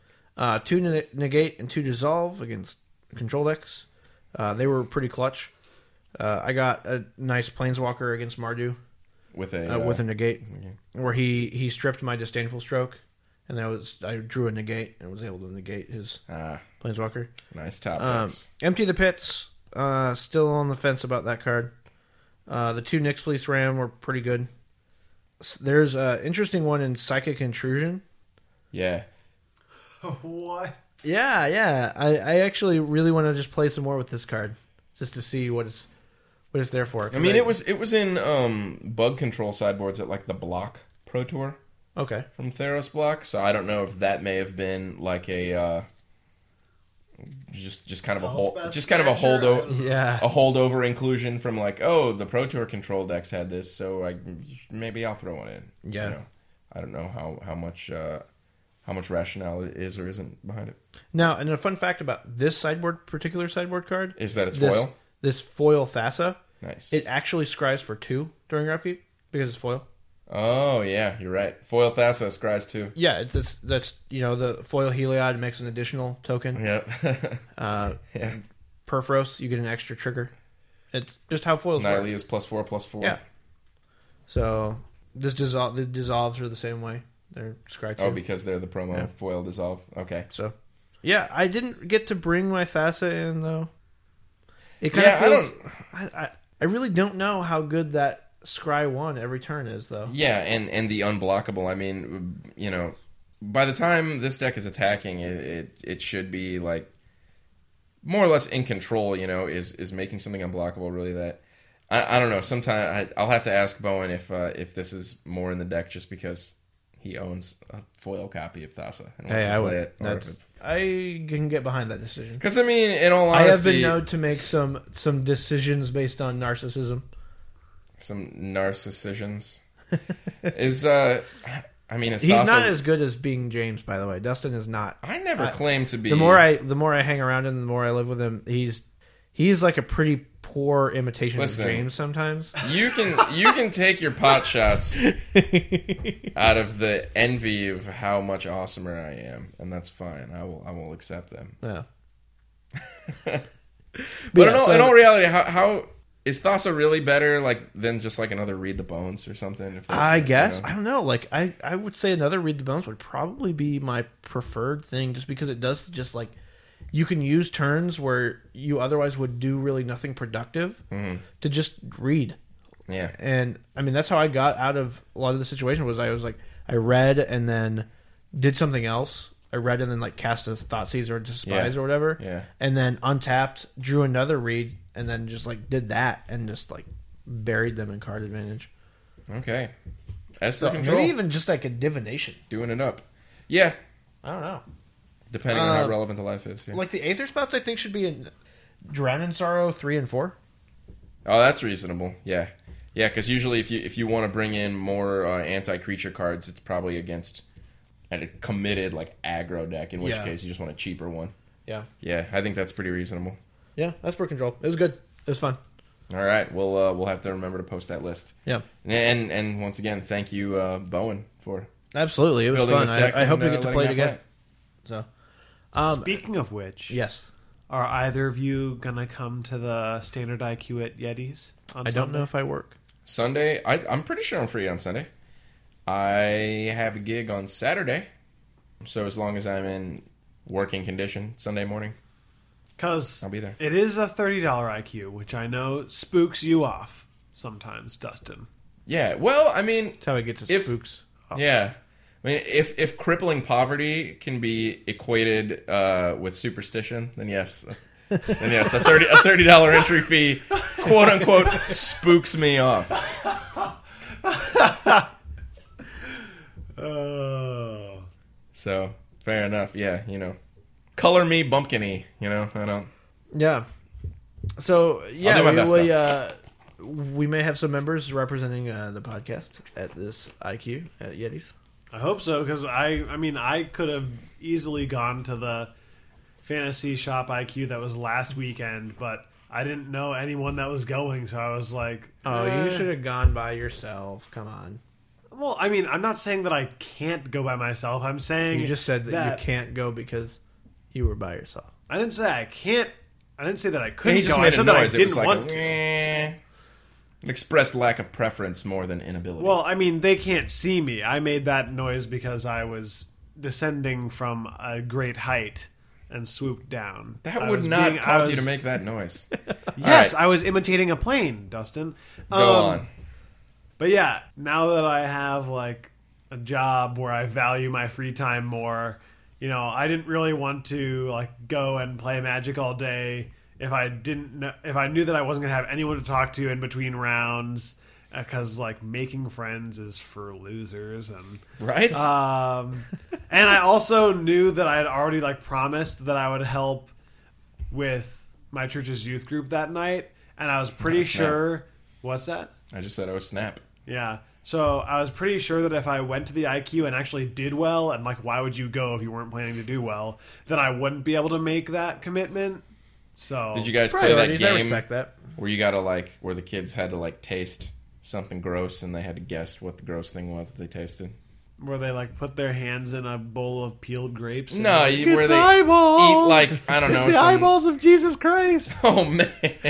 2 negate and 2 dissolve against control decks. They were pretty clutch. I got a nice Planeswalker against Mardu With with a negate, okay. where he stripped my Disdainful Stroke, and I drew a negate and was able to negate his Planeswalker. Nice top decks. Empty the Pits. Still on the fence about that card. The 2 Nyx Fleece Ram were pretty good. There's an interesting one in Psychic Intrusion. Yeah. What? Yeah. I actually really want to just play some more with this card, just to see what it's there for. I mean, it was in bug control sideboards at like the Block Pro Tour okay. from Theros Block, so I don't know if that may have been like a just kind of a holdover. Yeah. A holdover inclusion from like, oh, the Pro Tour control decks had this, so maybe I'll throw one in. Yeah. I don't know how much rationale is or isn't behind it. Now, and a fun fact about this particular sideboard card Is that it's foil? This foil Thassa, Nice. it actually scries for 2 during your upkeep because it's foil. Oh yeah, you're right. Foil Thassa scries too. Yeah, that's the foil Heliod makes an additional token. Yep. Yeah. Perforos, you get an extra trigger. It's just how foils work. Nylea is +4/+4. Yeah. So the dissolves are the same way. They're scry 2. Oh, because they're the promo foil dissolve. Okay. So, yeah, I didn't get to bring my Thassa in though. It kind of feels. I really don't know how good that scry 1 every turn is though. Yeah, and the unblockable. I mean, by the time this deck is attacking, it should be like more or less in control. Is making something unblockable really that. I don't know. Sometime I'll have to ask Bowen if this is more in the deck just because he owns a foil copy of Thassa and wants to play it. Or if it's... I can get behind that decision. Because I mean, in all honesty, I have been known to make some decisions based on narcissism. Some narcissisms is is He's Thassa... not as good as being James, by the way. Dustin is not. I never claimed to be. The more I hang around him, the more I live with him. He's like a pretty poor imitation of James sometimes. You can take your pot shots out of the envy of how much awesomer I am, and that's fine. I will accept them. Yeah. But in all reality, how is Thassa really better than just another Read the Bones or something? If I guess I don't know. I would say another Read the Bones would probably be my preferred thing, just because it does just you can use turns where you otherwise would do really nothing productive to just read. Yeah. And I mean, that's how I got out of a lot of the situation. I read and then did something else. I read and then cast a Thoughtseize or Despise or whatever. Yeah. And then untapped, drew another read, and then just did that and just buried them in card advantage. Okay. Esper Control. Maybe even just a divination. Doing it up. Yeah. I don't know. depending on how relevant the life is. Yeah. Like the Aether spots, I think should be in Drown in Sorrow 3 and 4. Oh, that's reasonable. Yeah, yeah. Because usually, if you want to bring in more anti-creature cards, it's probably against a committed like aggro deck. In which case, you just want a cheaper one. Yeah. Yeah, I think that's pretty reasonable. Yeah, that's for control. It was good. It was fun. All right, we'll have to remember to post that list. Yeah. And once again, thank you, Bowen, for Absolutely. It was building fun. this deck. I hope we and, get to letting play it that again. So, Speaking of which, yes. are either of you gonna come to the standard IQ at Yetis? On I don't Sunday? know if I work. Sunday, I'm pretty sure I'm free on Sunday. I have a gig on Saturday, so as long as I'm in working condition Sunday morning, Because I'll be there. it is a $30 IQ, which I know spooks you off sometimes, Dustin. Yeah, well, I mean, That's how I get to If- spooks. yeah. I mean, if crippling poverty can be equated with superstition, then yes. A $30 entry fee, quote unquote, spooks me off. Oh. So fair enough. Yeah, color me bumpkin-y. I don't. Yeah. So, yeah, do my best, we may have some members representing the podcast at this IQ at Yetis. I hope so, because I could have easily gone to the fantasy shop IQ that was last weekend, but I didn't know anyone that was going, so I was like, Oh, you should have gone by yourself. Come on. Well, I mean, I'm not saying that I can't go by myself. I'm saying You just said that you can't go because you were by yourself. I didn't say I can't. I didn't say that I He couldn't just go. I made a said that I noise. It was didn't like want to. It expressed lack of preference more than inability. Well, I mean, they can't see me. I made that noise because I was descending from a great height and swooped down. that I would was not being- I cause you was- to make that noise. Yes, All right. I was imitating a plane, Dustin. Go on. But yeah, now that I have like a job where I value my free time more, I didn't really want to like go and play Magic all day if I knew that I wasn't gonna have anyone to talk to in between rounds, because like making friends is for losers and. Right? And I also knew that I had already like promised that I would help with my church's youth group that night, and I was pretty Oh, snap. sure. What's that? I just said, oh, snap. Yeah. So I was pretty sure that if I went to the IQ and actually did well, and like, why would you go if you weren't planning to do well, then I wouldn't be able to make that commitment. So Did you guys play that Priorities, I game respect that. where where the kids had to taste something gross and they had to guess what the gross thing was that they tasted? where they like put their hands in a bowl of peeled grapes? And No, like, where "It's they eyeballs! eat, like, I don't It's know, the some- eyeballs of Jesus Christ. Oh man,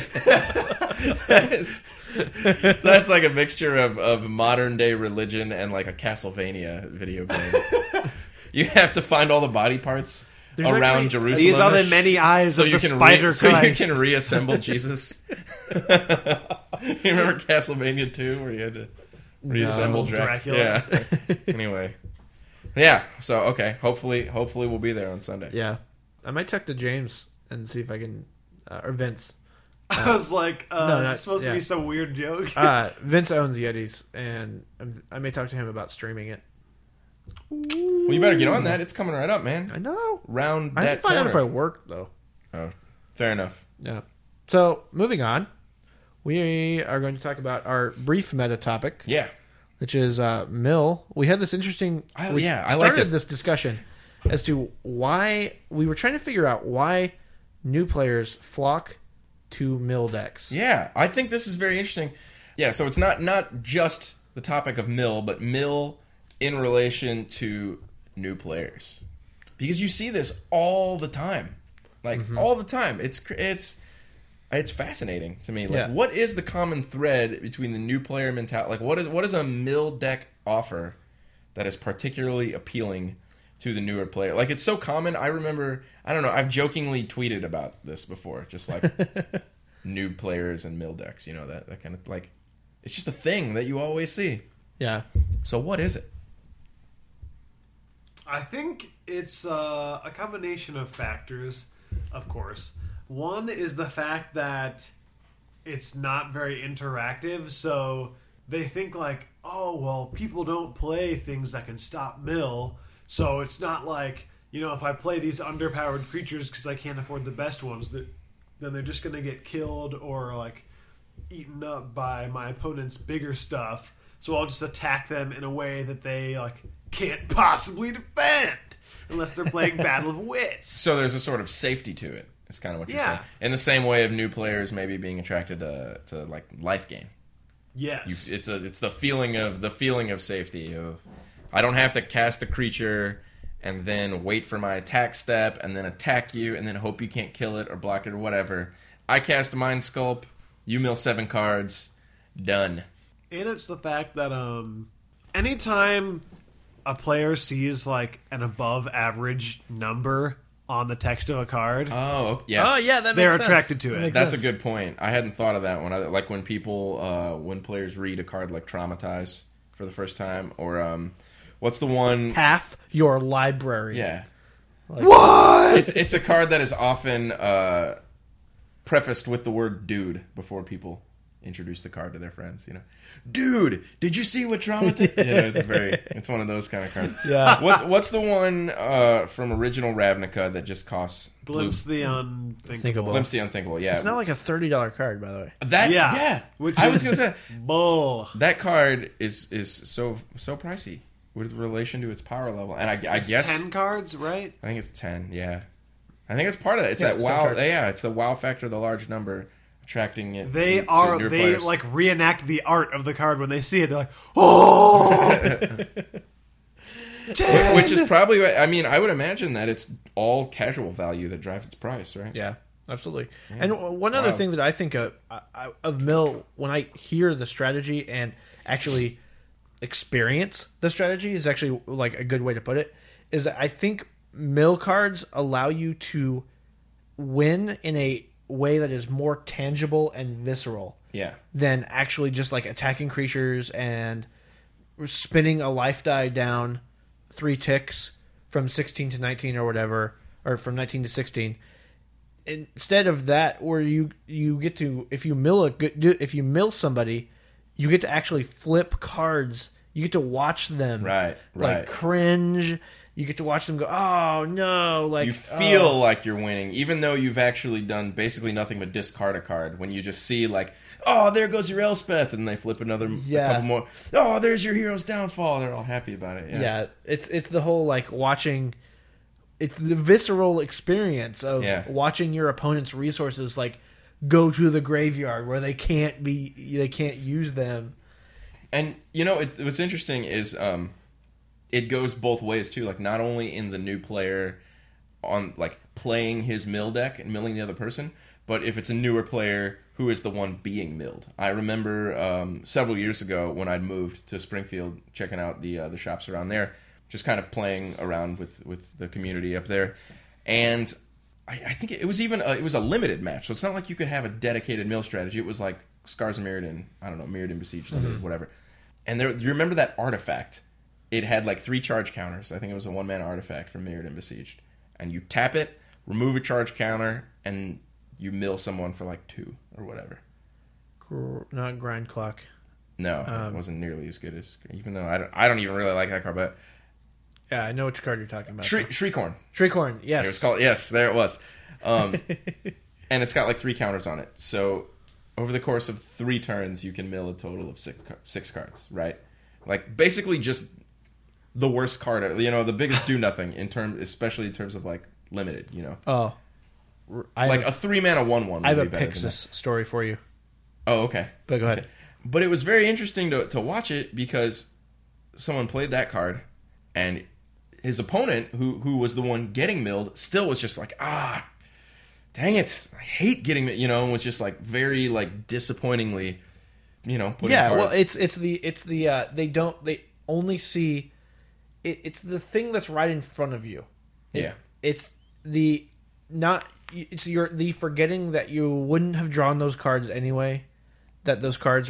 that's like a mixture of modern day religion and like a Castlevania video game. You have to find all the body parts around actually- Jerusalem. These are the many eyes so of you the can spider so you Christ. can reassemble Jesus. You remember Castlevania 2 where you had to reassemble Dracula. Yeah. Anyway, yeah. So okay, hopefully we'll be there on Sunday. Yeah. I might talk to James and see if I can, or Vince. I was like, not- it's supposed to yeah. be some weird joke. Vince owns Yetis, and I may talk to him about streaming it. Well, you better get on that. It's coming right up, man. I know. Round I have that to find out if I corner. work, though. Oh, fair enough. Yeah. So, moving on, we are going to talk about our brief meta topic, Yeah. which is Mill. We had this interesting. I we like started this. this discussion as to why we were trying to figure out why new players flock to Mill decks. Yeah, I think this is very interesting. Yeah, so it's not just the topic of Mill, but Mill in relation to new players, because you see this all the time, like all the time. It's fascinating to me. Like, Yeah. what is the common thread between the new player mentality? Like, what is a Mill deck offer that is particularly appealing to the newer player? Like, it's so common. I remember, I don't know, I've jokingly tweeted about this before, just like new players and Mill decks, that kind of, like, it's just a thing that you always see. Yeah. So what is it? I think it's a combination of factors, of course. One is the fact that it's not very interactive, so they think like, oh, well, people don't play things that can stop Mill, so it's not like if I play these underpowered creatures because I can't afford the best ones, then they're just going to get killed or like eaten up by my opponent's bigger stuff. So I'll just attack them in a way that they like can't possibly defend unless they're playing Battle of Wits. So there's a sort of safety to it. It's kind of what you're saying. In the same way of new players maybe being attracted to like life gain. Yes. It's the feeling of safety of I don't have to cast a creature and then wait for my attack step and then attack you and then hope you can't kill it or block it or whatever. I cast Mind Sculpt, you mill 7 cards, done. And it's the fact that anytime a player sees like an above average number on the text of a card, Oh, yeah. Oh yeah, that makes they're sense. attracted to That it. makes That's sense. a good point. I hadn't thought of that one. Like when people, when players read a card like Traumatize for the first time, or what's the one? Half your library. Yeah, What? it's a card that is often prefaced with the word "dude" before people introduce the card to their friends. Dude, did you see what Traumatize? Yeah, it's one of those kind of cards. Yeah. What's the one from original Ravnica that just costs Glimpse the unthinkable. Glimpse the Unthinkable? Yeah, It's not like a $30 card, by the way. that. Yeah. Yeah, Which I was is- gonna say. Bull. That card is so pricey with relation to its power level, and I It's guess 10 cards, right? I think it's 10. Yeah, I think it's part of that. It's Yeah, that it's 10 wow. cards. Yeah, it's the wow factor, the large number attracting it. They to are. newer They players. like reenact the art of the card when they see it. They're like, oh, 10! which is probably. I mean, I would imagine that it's all casual value that drives its price, right? Yeah, absolutely. And one other thing that I think of Mill, when I hear the strategy and actually experience the strategy, is actually like a good way to put it, is that I think Mill cards allow you to win in a way that is more tangible and visceral Yeah. than actually just like attacking creatures and spinning a life die down 3 ticks from 16 to 19 or whatever, or from 19 to 16. Instead of that, where you get to, if you mill somebody, you get to actually flip cards. You get to watch them, Right. like cringe. You get to watch them go, oh no, like You feel like you're winning, even though you've actually done basically nothing but discard a card. When you just see like, oh, there goes your Elspeth, and they flip a couple more. Oh, there's your hero's downfall. They're all happy about it. Yeah, it's the whole like watching. It's the visceral experience of watching your opponent's resources like go to the graveyard where they can't use them. And what's interesting is it goes both ways too. Like not only in the new player on like playing his mill deck and milling the other person, but if it's a newer player who is the one being milled. I remember several years ago when I'd moved to Springfield, checking out the shops around there, just kind of playing around with the community up there, and I think it was even it was a limited match, so it's not like you could have a dedicated mill strategy. It was like Scars of Mirrodin, I don't know, Mirrodin Besieged, or whatever. And do you remember that artifact? It had like 3 charge counters. I think it was a 1-mana artifact from Mirrodin Besieged. And you tap it, remove a charge counter, and you mill someone for like 2 or whatever. Not Grind Clock. No, it wasn't nearly as good as. Even though I don't even really like that card, but Yeah, I know which card you're talking about. Shriekhorn. Shriekhorn, yes. It was called, yes, there it was. And it's got like 3 counters on it. So over the course of 3 turns, you can mill a total of 6 cards, right? Like basically just the worst card, the biggest do nothing especially in terms of like limited, Oh, like a 3-mana 1/1. I have a Pixis story for you. Oh, okay. But go ahead. But it was very interesting to watch it because someone played that card, and his opponent, who was the one getting milled, still was just like, dang it, I hate getting, and was just like very like disappointingly, putting cards. Well, they only see it's the thing that's right in front of you. It's the forgetting that you wouldn't have drawn those cards anyway, that those cards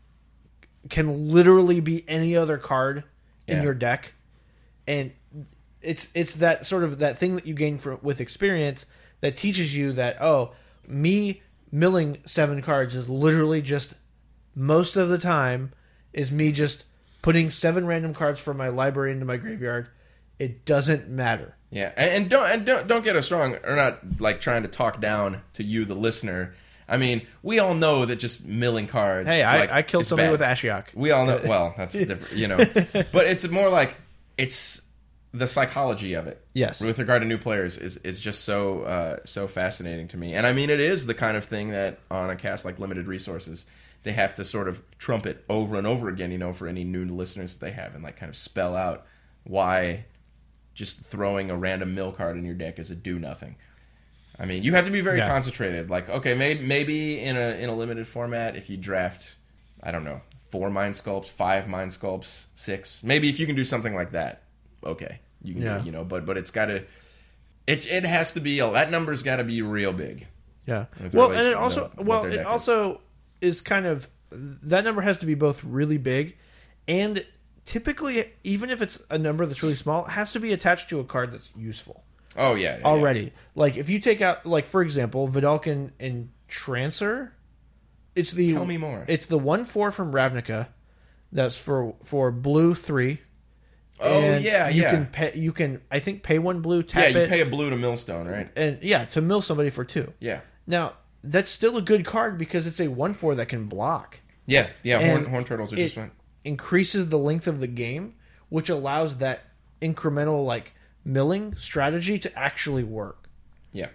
can literally be any other card in your deck, and it's that sort of that thing that you gain with experience that teaches you that me milling 7 cards is literally just most of the time is me just putting 7 random cards from my library into my graveyard. It doesn't matter. Yeah, and don't get us wrong. We're not like trying to talk down to you, the listener. I mean, we all know that just milling cards. Hey, I killed is somebody bad. with Ashiok. We all know. Well, that's different, you know. But it's more like it's the psychology of it. Yes. With regard to new players is just so fascinating to me. And I mean, it is the kind of thing that on a cast like Limited Resources, they have to sort of trumpet over and over again, you know, for any new listeners that they have, and like kind of spell out why just throwing a random mill card in your deck is a do nothing. I mean, you have to be very concentrated. Like, okay, maybe in a limited format, if you draft, I don't know, 4 Mind Sculpts, 5 Mind Sculpts, 6, maybe if you can do something like that, okay, you can do it, you know. But it's got to, it has to be, that number's got to be real big. Yeah. Well, and it also is kind of, that number has to be both really big and typically, even if it's a number that's really small, it has to be attached to a card that's useful. Oh, yeah. Already. Yeah. Like, if you take out, like, for example, Vidalcan and Trancer, it's the... Tell me more. It's the 1/4 from Ravnica that's for blue 3. Oh, and yeah, you can, I think, pay 1 blue, tap it. Yeah, you pay a blue to Millstone, right? And, yeah, to mill somebody for 2. Yeah. Now, that's still a good card because it's a 1/4 that can block. Yeah, And horn turtles are just fine. Increases the length of the game, which allows that incremental, like, milling strategy to actually work. Yeah.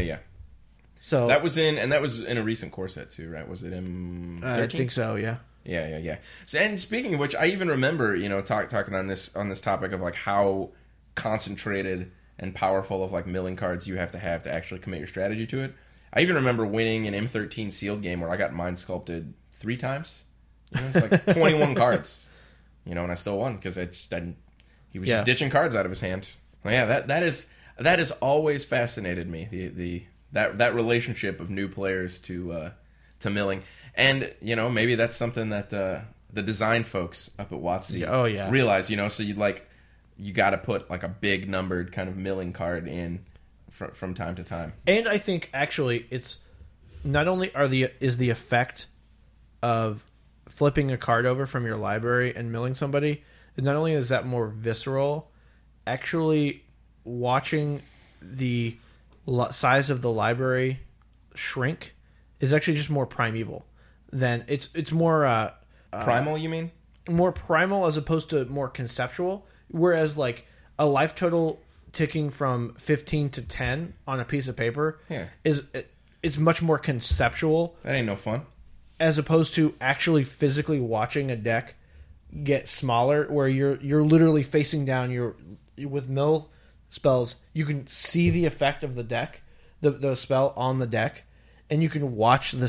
So that was in a recent core set too, right? Was it in 13? I think so, yeah. Yeah. So, and speaking of which, I even remember, you know, talking on this topic of like how concentrated and powerful of like milling cards you have to actually commit your strategy to it. I even remember winning an M13 sealed game where I got Mind Sculpted 3 times. You know, it's like 21 cards. You know, and I still won because he was just ditching cards out of his hand. Well, yeah, that has always fascinated me. That relationship of new players to milling, and you know, maybe that's something that the design folks up at WotC realize. You know, so you got to put like a big numbered kind of milling card in from time to time. And I think actually it's not only is the effect of flipping a card over from your library and milling somebody, not only is that more visceral, actually watching the size of the library shrink is actually just more primeval than it's more primal. You mean more primal as opposed to more conceptual? Whereas like a life total ticking from 15 to 10 on a piece of paper is much more conceptual. That ain't no fun. As opposed to actually physically watching a deck get smaller, where you're literally facing down. With mill spells, you can see the effect of the deck, the spell on the deck, and you can watch the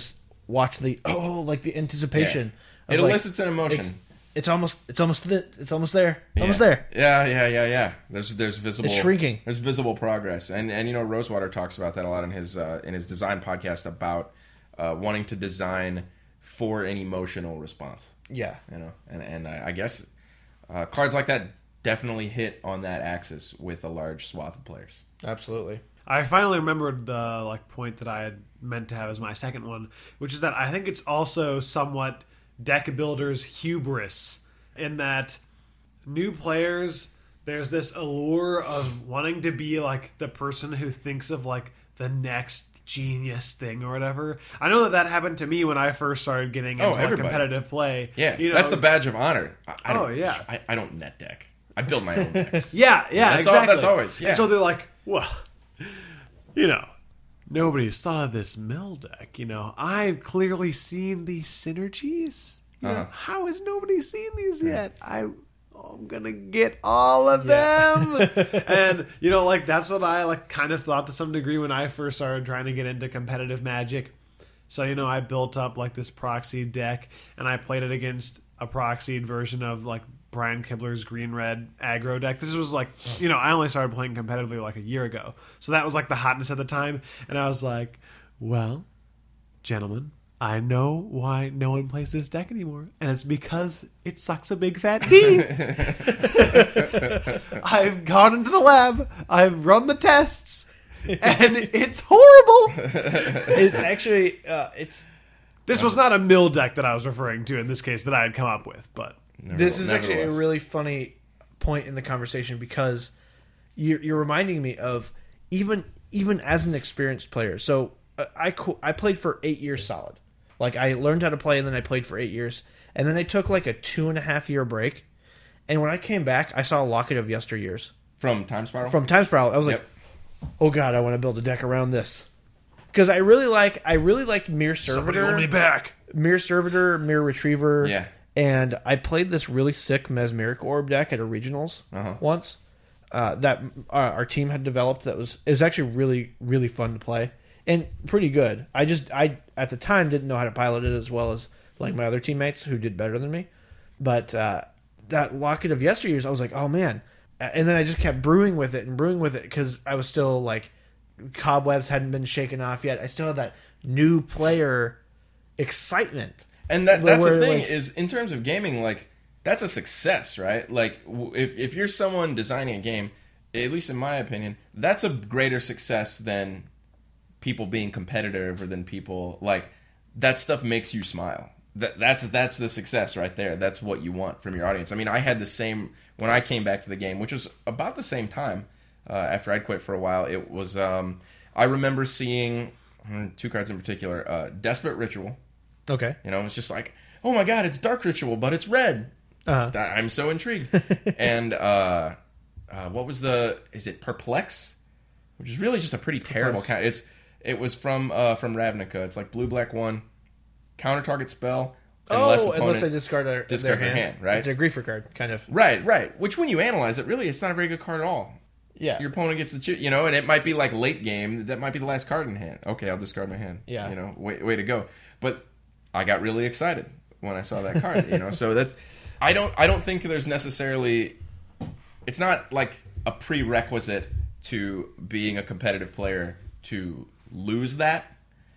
anticipation. It elicits an emotion. It's almost there. It's almost there. Yeah. There's visible. It's shrinking. There's visible progress, and you know, Rosewater talks about that a lot in his design podcast about wanting to design for an emotional response. Yeah, you know, and I guess cards like that definitely hit on that axis with a large swath of players. Absolutely. I finally remembered the point that I had meant to have as my second one, which is that I think it's also somewhat deck builders' hubris in that new players, there's this allure of wanting to be like the person who thinks of like the next genius thing or whatever. I know that happened to me when I first started getting into like, competitive play. Yeah, you know, that's the badge of honor. I I don't net deck. I build my own decks. yeah, exactly. That's always, yeah. And so they're like, well, you know, nobody's thought of this mill deck. You know, I've clearly seen these synergies. You know, how has nobody seen these yet? I'm gonna get all of them. And you know, like that's what I like kind of thought to some degree when I first started trying to get into competitive Magic. So you know, I built up like this proxy deck, and I played it against a proxied version of like Brian Kibler's green-red aggro deck. This was like, you know, I only started playing competitively like a year ago. So that was like the hotness at the time. And I was like, well, gentlemen, I know why no one plays this deck anymore. And it's because it sucks a big fat D. I've gone into the lab. I've run the tests. And it's horrible. It's actually... This was not a mill deck that I was referring to in this case that I had come up with, but... This is actually a really funny point in the conversation because you're reminding me of even as an experienced player. So I played for 8 years solid. Like I learned how to play, and then I played for 8 years, and then I took like a 2.5 year break. And when I came back, I saw a Locket of Yesteryears From Time Spiral? from Time Spiral. I was like, oh god, I want to build a deck around this. Because I really liked Mirror Somebody Servitor. hold me back. Mirror Servitor, Mirror Retriever. Yeah. And I played this really sick Mesmeric Orb deck at a regionals once that our team had developed. It was actually really, really fun to play and pretty good. I at the time didn't know how to pilot it as well as like my other teammates who did better than me. But that Locket of Yesteryears, I was like, oh man. And then I just kept brewing with it because I was still like, cobwebs hadn't been shaken off yet. I still had that new player excitement. And that's the Where, thing like, is, in terms of gaming, like, that's a success, right? Like, if you're someone designing a game, at least in my opinion, that's a greater success than people being competitive or than people, like, that stuff makes you smile. That's the success right there. That's what you want from your audience. I mean, I had the same, when I came back to the game, which was about the same time, after I'd quit for a while, it was, I remember seeing, 2 cards in particular, Desperate Ritual. Okay. You know, it's just like, oh my god, it's Dark Ritual, but it's red. I'm so intrigued. And what was is it Perplex? Which is really just a pretty terrible card. It was from Ravnica. It's like blue, black 1, counter target spell, unless they discard their hand, right? It's a griefer card, kind of. Right. Which when you analyze it, really, it's not a very good card at all. Yeah. Your opponent gets the you know, and it might be like late game. That might be the last card in hand. Okay, I'll discard my hand. Yeah. You know, way to go. But I got really excited when I saw that card. You know, so that's I don't think there's necessarily. It's not like a prerequisite to being a competitive player to lose that.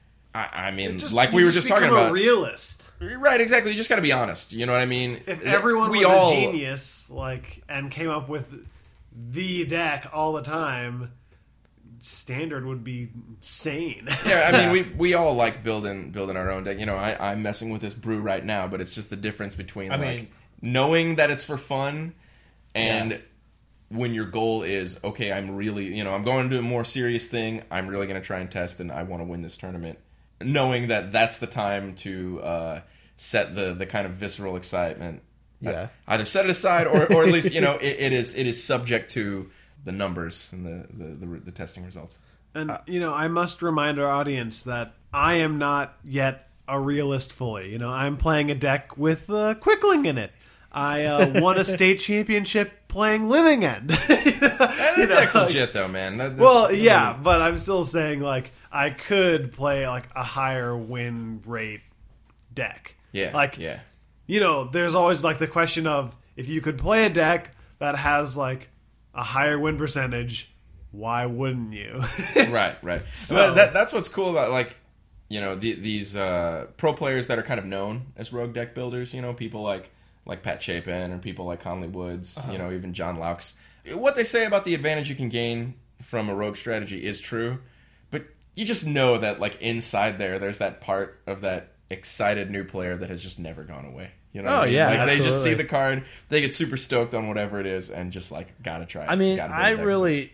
I mean, like we were just talking about, a realist. Right? Exactly. You just got to be honest. You know what I mean? If everyone was a genius, like, and came up with the deck all the time, Standard would be insane. Yeah, I mean, we all like building our own deck. You know, I'm messing with this brew right now, but it's just the difference between knowing that it's for fun and when your goal is, okay, I'm really, you know, I'm going to do a more serious thing. I'm really going to try and test, and I want to win this tournament. Knowing that that's the time to set the kind of visceral excitement. Yeah. Either set it aside or at least, you know, it is subject to the numbers and the testing results. And, you know, I must remind our audience that I am not yet a realist fully. You know, I'm playing a deck with Quickling in it. I won a state championship playing Living End. That deck's legit, though, man. But I'm still saying, like, I could play, like, a higher win rate deck. Yeah. Like, you know, there's always, like, the question of if you could play a deck that has, like, a higher win percentage, why wouldn't you? Right. So, that's what's cool about, like, you know, these pro players that are kind of known as rogue deck builders, you know, people like Pat Chapin or people like Conley Woods, you know, even John Laux. What they say about the advantage you can gain from a rogue strategy is true, but you just know that, like, inside there's that part of that excited new player that has just never gone away. You know what I mean? Yeah, like, absolutely. they just see the card, they get super stoked on whatever it is, and just, like, gotta try it. I mean, I really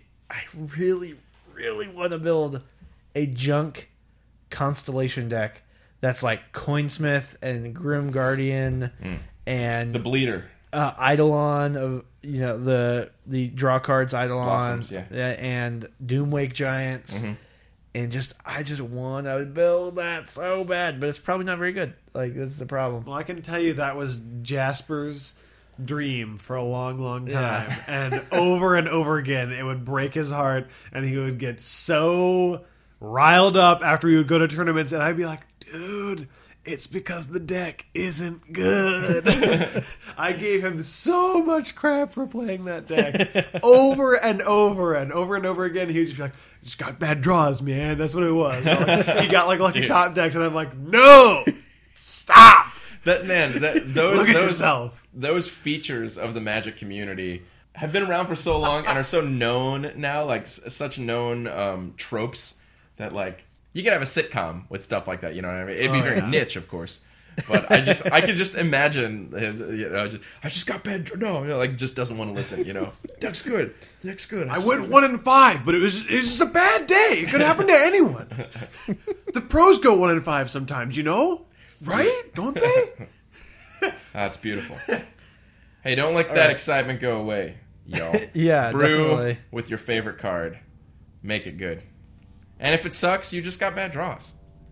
want to build a junk Constellation deck that's like Coinsmith and Grim Guardian and the Bleeder. Eidolon of, you know, the draw cards Eidolon, Blossoms, yeah. And Doomwake Giants. And I just want to build that so bad, but it's probably not very good. Like, that's the problem. Well, I can tell you that was Jasper's dream for a long, long time. Yeah. And over again, it would break his heart, and he would get so riled up after we would go to tournaments, and I'd be like, dude, it's because the deck isn't good. I gave him so much crap for playing that deck over and over again. He would just be like, just got bad draws, man. That's what it was. He got like lucky top decks, and I'm like, no, stop. Look at yourself. Those features of the Magic community have been around for so long and are so known now, like such known tropes that, like, you could have a sitcom with stuff like that. You know what I mean? It'd be very niche, of course, But I could just imagine, I just got bad. Like just doesn't want to listen. Deck's good. I went 1-5, but it's just a bad day. It could happen to anyone. The pros go 1-5 sometimes, right? Don't they? That's beautiful. Hey, don't let that excitement go away, yo. Yeah, brew definitely. with your favorite card. Make it good. And if it sucks, you just got bad draws.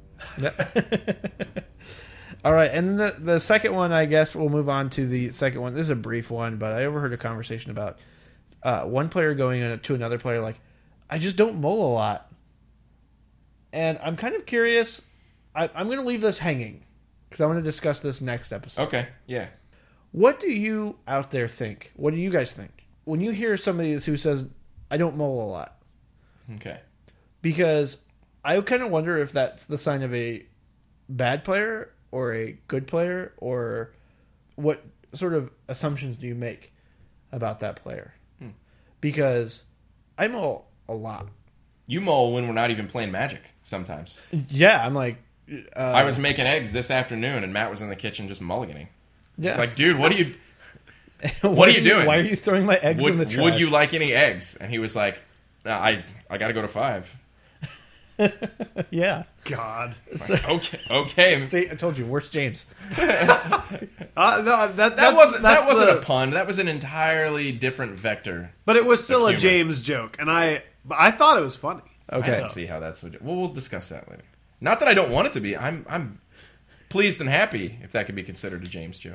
All right, and then the second one, I guess we'll move on to the second one. This is a brief one, but I overheard a conversation about one player going to another player like, I just don't mull a lot. And I'm kind of curious. I'm going to leave this hanging because I want to discuss this next episode. Okay, yeah. What do you out there think? What do you guys think? When you hear somebody who says, I don't mull a lot. Okay. Because I kind of wonder if that's the sign of a bad player or a good player, or what sort of assumptions do you make about that player? Because I mull a lot. You mull when we're not even playing Magic sometimes. Yeah, I'm like... I was making eggs this afternoon, and Matt was in the kitchen just mulliganing. Yeah. It's like, dude, what are you... what are you doing? Why are you throwing my eggs in the trash? Would you like any eggs? And he was like, no, I got to go to 5. Yeah. God. Like, okay. See, I told you, worst James. No, that That wasn't a pun. That was an entirely different vector. But it was still a humor. James joke, and I thought it was funny. I Okay. can see how that's what. Well, we'll discuss that later. Not that I don't want it to be. I'm pleased and happy if that could be considered a James joke.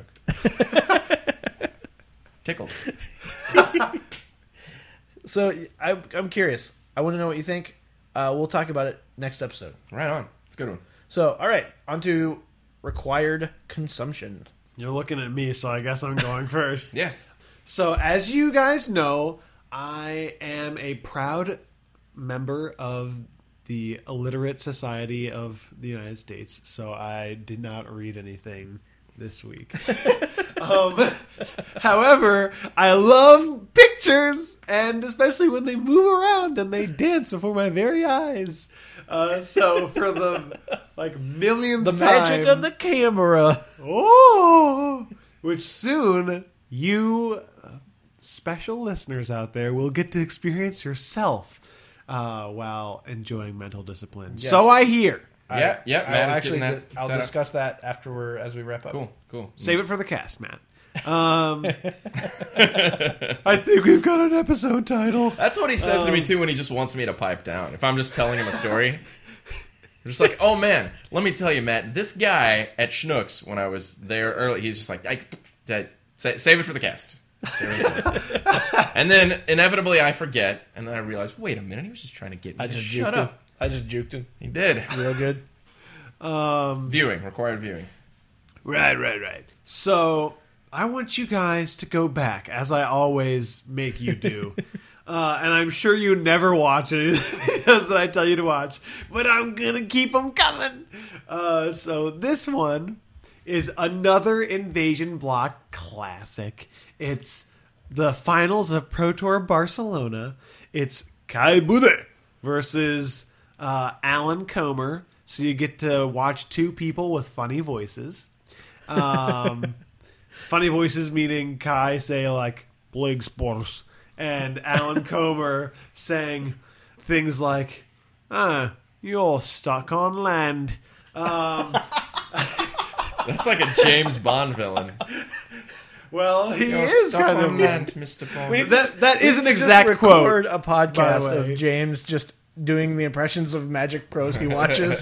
Tickled. So I'm curious. I want to know what you think. We'll talk about it next episode. Right on. It's a good one. So, all right, on to required consumption. You're looking at me, so I guess I'm going first. Yeah. So, as you guys know, I am a proud member of the Illiterate Society of the United States, so I did not read anything this week. However, I love pictures, and especially when they move around and they dance before my very eyes. So for the millionth The time, magic of the camera. Which soon you special listeners out there will get to experience yourself while enjoying mental discipline. Yes. So I hear. Yeah. Matt is getting that I'll set up. discuss that as we wrap up. Cool. Save it for the cast, Matt. I think we've got an episode title. That's what he says to me too when he just wants me to pipe down. If I'm just telling him a story, I'm just like, "Oh man, let me tell you, Matt. This guy at Schnucks when I was there early, he's just like, save it for the cast." And then inevitably I forget, and then I realize, wait a minute, he was just trying to get me to shut up. I just juked him. He did. Real good. Required viewing. Right. So I want you guys to go back, as I always make you do. And I'm sure you never watch any of the videos that I tell you to watch, but I'm going to keep them coming. So this one is another Invasion Block classic. It's the finals of Pro Tour Barcelona. It's Kai Bude versus Alan Comer. So you get to watch two people with funny voices. Funny voices meaning Kai say like Blig Sports, and Alan Comer saying things like, you're stuck on land. That's like a James Bond villain. Well, he You're is stuck kind on of land, Mr. Bond. that is an We exact just quote. record a by podcast the way. of James just doing the impressions of Magic Pros he watches.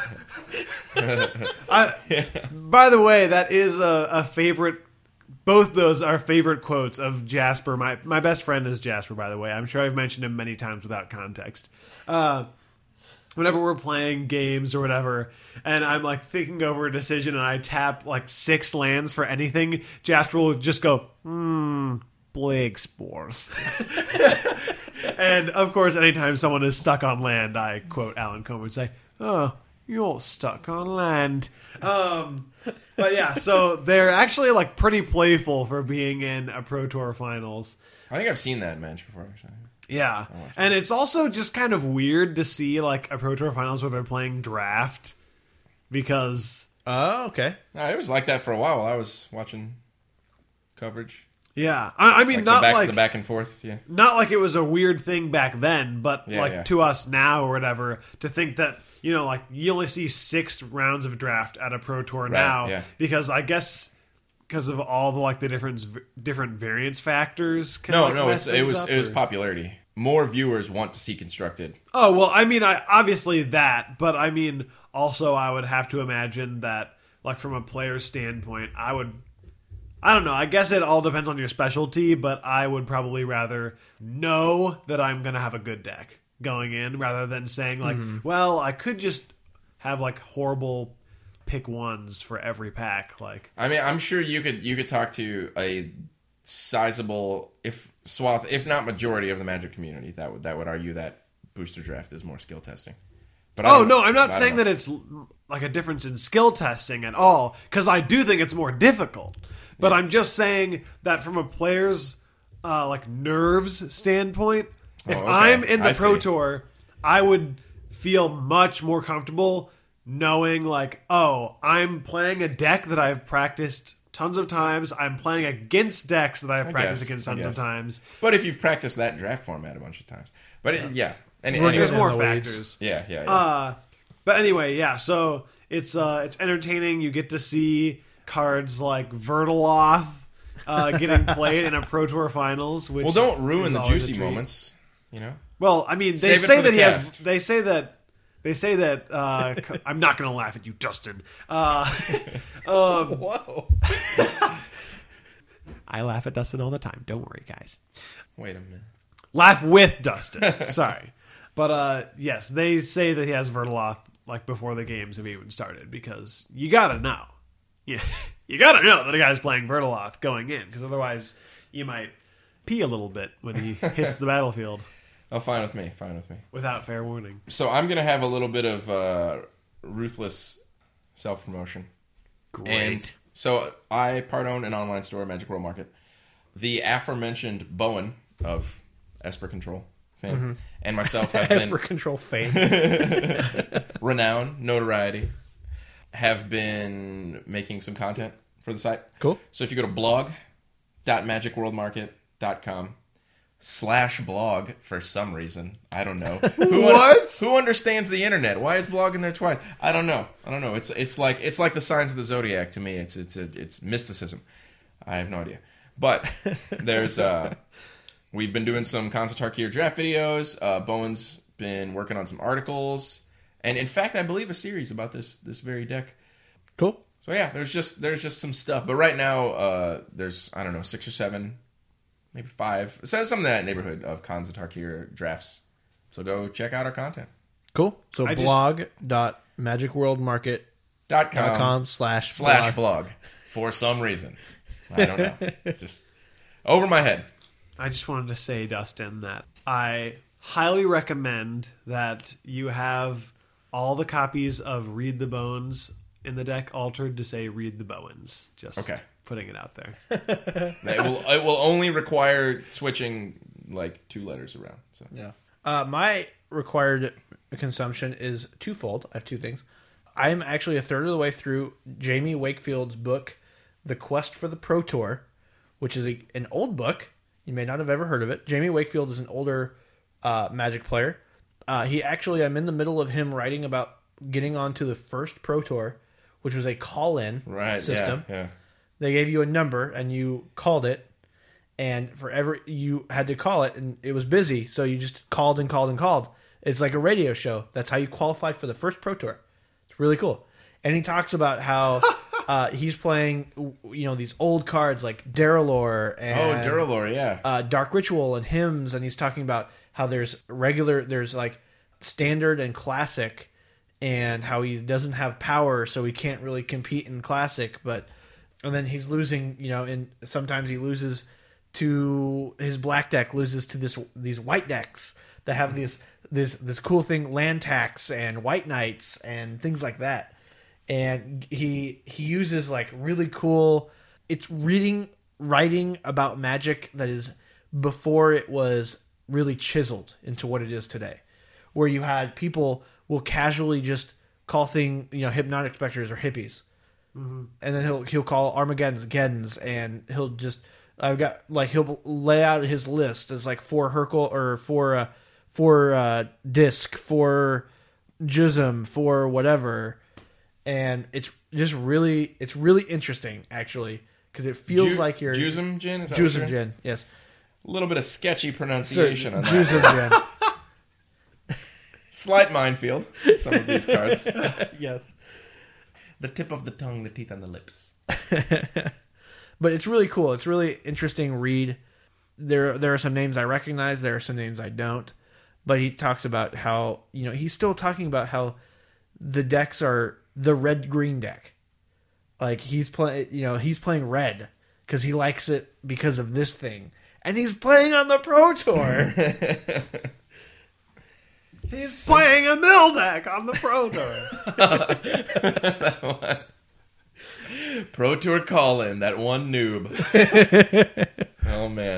By the way, that is a favorite. Both those are favorite quotes of Jasper. My best friend is Jasper, by the way. I'm sure I've mentioned him many times without context. Whenever we're playing games or whatever, and I'm like thinking over a decision and I tap like 6 lands for anything, Jasper will just go, Blig Spores. And of course, anytime someone is stuck on land, I quote Alan Comer and say, you're stuck on land. But yeah, so they're actually like pretty playful for being in a Pro Tour finals. I think I've seen that match before, actually. Yeah. And it's also just kind of weird to see like a Pro Tour finals where they're playing draft, because Oh, okay. It was like that for a while. I was watching coverage. Yeah, I mean, not the back and forth. Yeah, not like it was a weird thing back then, but to us now or whatever, to think that, like you only see 6 rounds of draft at a Pro Tour now because I guess because of all the different variance factors. It was popularity. More viewers want to see constructed. Oh well, I mean, obviously that, but I mean, also I would have to imagine that, like from a player's standpoint, I don't know. I guess it all depends on your specialty, but I would probably rather know that I'm going to have a good deck going in rather than saying well, I could just have horrible pick ones for every pack. I mean, I'm sure you could talk to a sizable if not majority of the Magic community that would argue that booster draft is more skill testing. But I'm not saying that it's like a difference in skill testing at all, because I do think it's more difficult. But I'm just saying that from a player's nerves standpoint, if I'm in the Pro Tour, I would feel much more comfortable knowing I'm playing a deck that I've practiced tons of times. I'm playing against decks that I've practiced against tons of times. But if you've practiced that draft format a bunch of times. But and there's more factors. Yeah. But anyway, so it's entertaining. You get to see cards like Vertaloth getting played in a Pro Tour finals. Which don't ruin the juicy moments. Well, I mean, they say that I'm not going to laugh at you, Dustin. Whoa! I laugh at Dustin all the time. Don't worry, guys. Wait a minute. Laugh with Dustin. Sorry, but yes, they say that he has Vertaloth before the games have even started, because you got to know. Yeah, you got to know that a guy's playing Vertaloth going in, because otherwise you might pee a little bit when he hits the battlefield. Oh, fine with me. Without fair warning. So I'm going to have a little bit of ruthless self-promotion. Great. And so I part own an online store, Magic World Market. The aforementioned Bowen of Esper Control fame and myself have been... Esper Control fame. Renown, notoriety. Have been making some content for the site. Cool. So if you go to blog.magicworldmarket.com/blog for some reason, I don't know. Who understands the internet? Why is blog in there twice? I don't know. It's like the signs of the zodiac to me. It's mysticism. I have no idea. But there's we've been doing some Khans of Tarkir draft videos. Bowen's been working on some articles. And in fact, I believe a series about this very deck. Cool. So yeah, there's just some stuff. But right now, there's 6 or 7, maybe 5, so something in that neighborhood of Khans of Tarkir drafts. So go check out our content. Cool. So blog.magicworldmarket.com/blog for some reason. I don't know. It's just over my head. I just wanted to say, Dustin, that I highly recommend that you have all the copies of Read the Bones in the deck altered to say Read the Bowens. Just putting it out there. It will only require switching 2 letters around. So yeah. My required consumption is twofold. I have 2 things. I'm actually a third of the way through Jamie Wakefield's book, The Quest for the Pro Tour, which is an old book. You may not have ever heard of it. Jamie Wakefield is an older Magic player. I'm in the middle of him writing about getting onto the first Pro Tour, which was a call-in system. Yeah. They gave you a number and you called it, and forever you had to call it, and it was busy, so you just called and called and called. It's like a radio show. That's how you qualified for the first Pro Tour. It's really cool. And he talks about how he's playing, these old cards like Duralore and Dark Ritual and Hymns, and he's talking about how there's standard and classic, and how he doesn't have power, so he can't really compete in classic. And then he's losing, and sometimes he loses to his black deck, loses to these white decks that have this cool thing, land tax and white knights and things like that. And he uses really cool. It's writing about Magic that is before it was really chiseled into what it is today, where you had people will casually just call hypnotic specters or hippies, and then he'll call Armageddon's, and he'll lay out his list as like 4 Hercule or 4 Disc, 4 Jism, 4 whatever, and it's really interesting actually because it feels like you're Juzum Jin. Is that what you're Juzum doing? Jin, yes. A little bit of sketchy pronunciation on that. Juzum Slight minefield. Some of these cards. Jin, yes. The tip of the tongue, the teeth, and the lips. But it's really cool. It's really interesting read. There are some names I recognize. There are some names I don't. But he talks about how, he's still talking about how the decks are the red-green deck. Like he's playing red because he likes it because of this thing. And he's playing on the Pro Tour. He's playing a middle deck on the Pro Tour. That one. Pro Tour call-in, that one noob. Oh, man.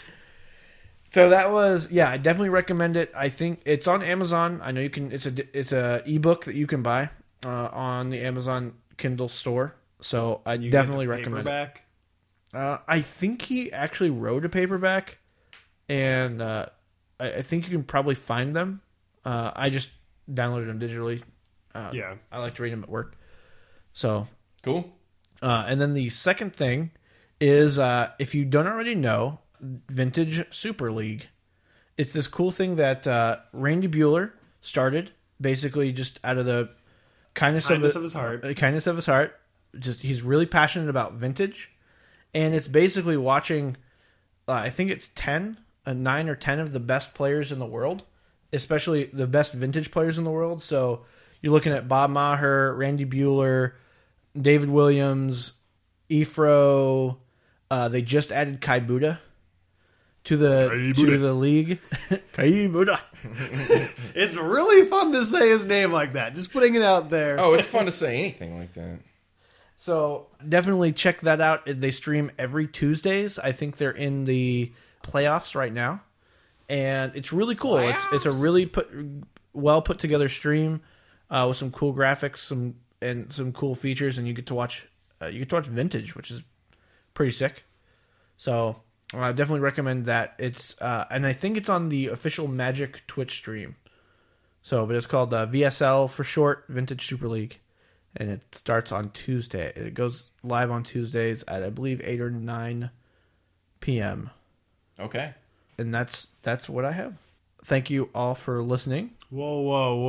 So that was, I definitely recommend it. I think it's on Amazon. I know you can. It's a ebook that you can buy on the Amazon Kindle store. So I definitely recommend it. I think he actually wrote a paperback, and I think you can probably find them. I just downloaded them digitally. I like to read them at work. So cool. And then the second thing is, if you don't already know, Vintage Super League. It's this cool thing that Randy Bueller started, basically just out of the kindness of his heart. Kindness of his heart. Just he's really passionate about vintage, and it's basically watching. I think it's 9 or 10 of the best players in the world, especially the best vintage players in the world. So you're looking at Bob Maher, Randy Bueller, David Williams, Ifro. They just added Kai Buddha to the league. Kai Buddha. It's really fun to say his name like that. Just putting it out there. Oh, it's fun to say anything like that. So definitely check that out. They stream every Tuesdays. I think they're in the playoffs right now, and it's really cool. It's a really well put together stream with some cool graphics, some cool features, and you get to watch vintage, which is pretty sick. So I definitely recommend that. It's and I think it's on the official Magic Twitch stream. So, but it's called VSL for short, Vintage Super League. And it starts on Tuesday. It goes live on Tuesdays at, I believe, 8 or 9 p.m. Okay. And that's what I have. Thank you all for listening. Whoa.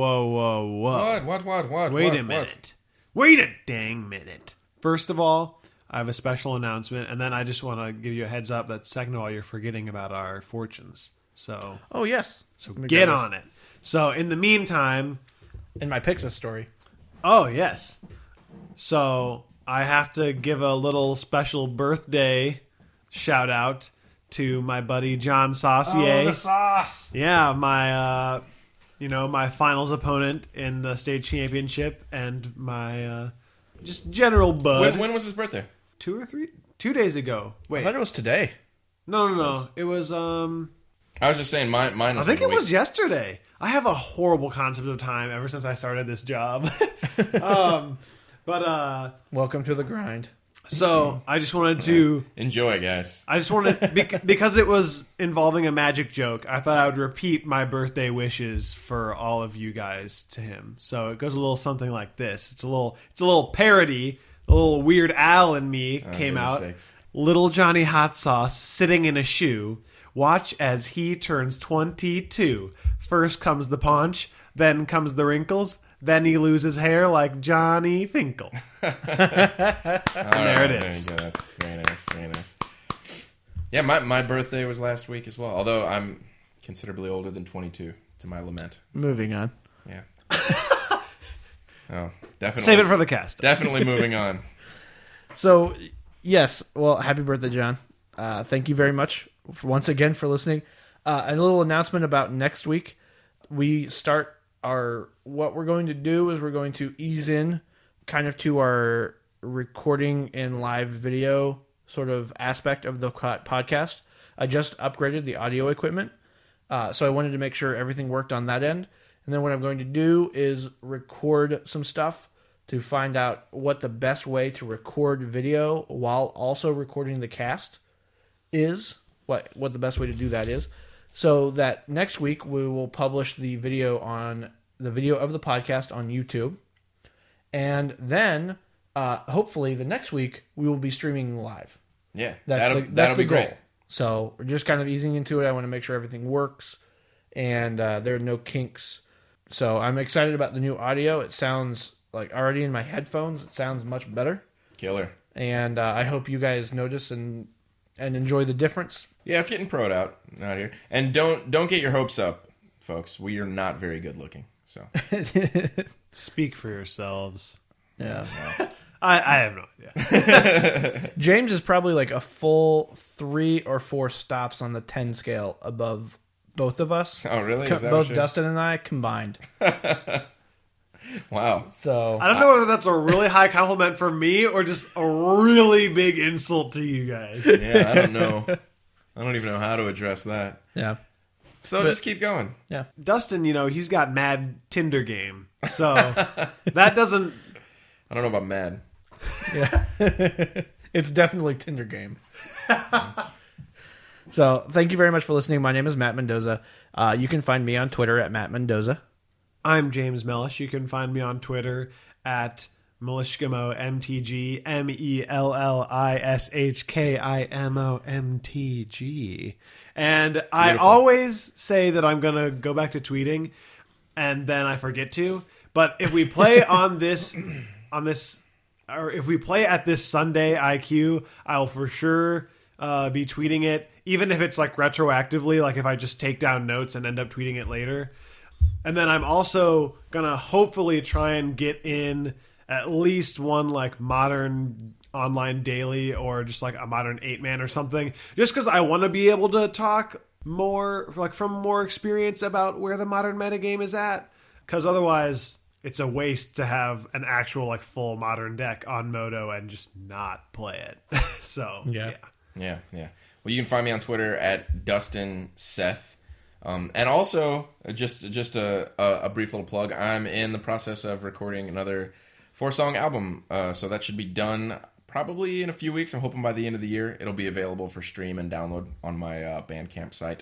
What? Wait a minute. Wait a dang minute. First of all, I have a special announcement, and then I just want to give you a heads up that second of all, you're forgetting about our fortunes. So, oh, yes. So get on it. So in the meantime... In my Pixis story... Oh, yes. So I have to give a little special birthday shout out to my buddy John Saucier. Oh, the sauce. Yeah, my my finals opponent in the state championship, and my just general bud. When was his birthday? 2 days ago. Wait. I thought it was today. No. It was I was just saying mine was I think it was yesterday. I have a horrible concept of time ever since I started this job. But welcome to the grind. So I just wanted to enjoy, guys. I just wanted because it was involving a magic joke. I thought I would repeat my birthday wishes for all of you guys to him. So it goes a little something like this. It's a little parody. A little Weird Al and me came out. Sakes. Little Johnny Hot Sauce sitting in a shoe. Watch as he turns 22. First comes the paunch, then comes the wrinkles, then he loses hair like Johnny Finkel. And there it is. There you go. That's very nice. Very nice. Yeah, my birthday was last week as well. Although I'm considerably older than 22, to my lament. Moving on. Yeah. Oh, definitely. Save it for the cast. Definitely moving on. So, yes. Well, happy birthday, John. Thank you very much once again for listening. A little announcement about next week. We start what we're going to do is we're going to ease in kind of to our recording and live video sort of aspect of the podcast. I just upgraded the audio equipment. So I wanted to make sure everything worked on that end. And then what I'm going to do is record some stuff to find out what the best way to record video while also recording the cast is, what the best way to do that is, so that next week we will publish the video of the podcast on YouTube, and then hopefully the next week we will be streaming live. Yeah, That's that'll the be goal. great. So we're just kind of easing into it. I want to make sure everything works and there are no kinks. So I'm excited about the new audio. It sounds like already in my headphones, it sounds much better. Killer. And I hope you guys notice and enjoy the difference. Yeah, it's getting pro'd out here. And don't get your hopes up, folks. We are not very good looking. So Speak for yourselves. Yeah. I have no idea. James is probably like a full 3 or 4 stops on the 10 scale above both of us. Oh, really? Is that Both what you- Dustin and I combined. Wow. So I don't know whether that's a really high compliment for me or just a really big insult to you guys. Yeah, I don't know. I don't even know how to address that. yeah. So just keep going. Yeah. Dustin, he's got mad Tinder game. So that doesn't... I don't know about mad. Yeah. It's definitely Tinder game. So, thank you very much for listening. My name is Matt Mendoza. You can find me on Twitter at Matt Mendoza. I'm James Mellish. You can find me on Twitter at Melishkimo, MTG, MELLISHKIMOMTG. And I Beautiful. always say that I'm going to go back to tweeting, and then I forget to. But if we play or if we play at this Sunday IQ, I'll for sure be tweeting it, even if it's like retroactively, like if I just take down notes and end up tweeting it later. And then I'm also going to hopefully try and get in at least one like modern online daily or just like a modern 8-man or something, just because I want to be able to talk more like from more experience about where the modern metagame is at, because otherwise it's a waste to have an actual like full modern deck on Moto and just not play it. So Yeah. Yeah. Well, you can find me on Twitter at Dustin Seth. And also, just a brief little plug, I'm in the process of recording another 4-song album. So that should be done probably in a few weeks. I'm hoping by the end of the year it'll be available for stream and download on my Bandcamp site,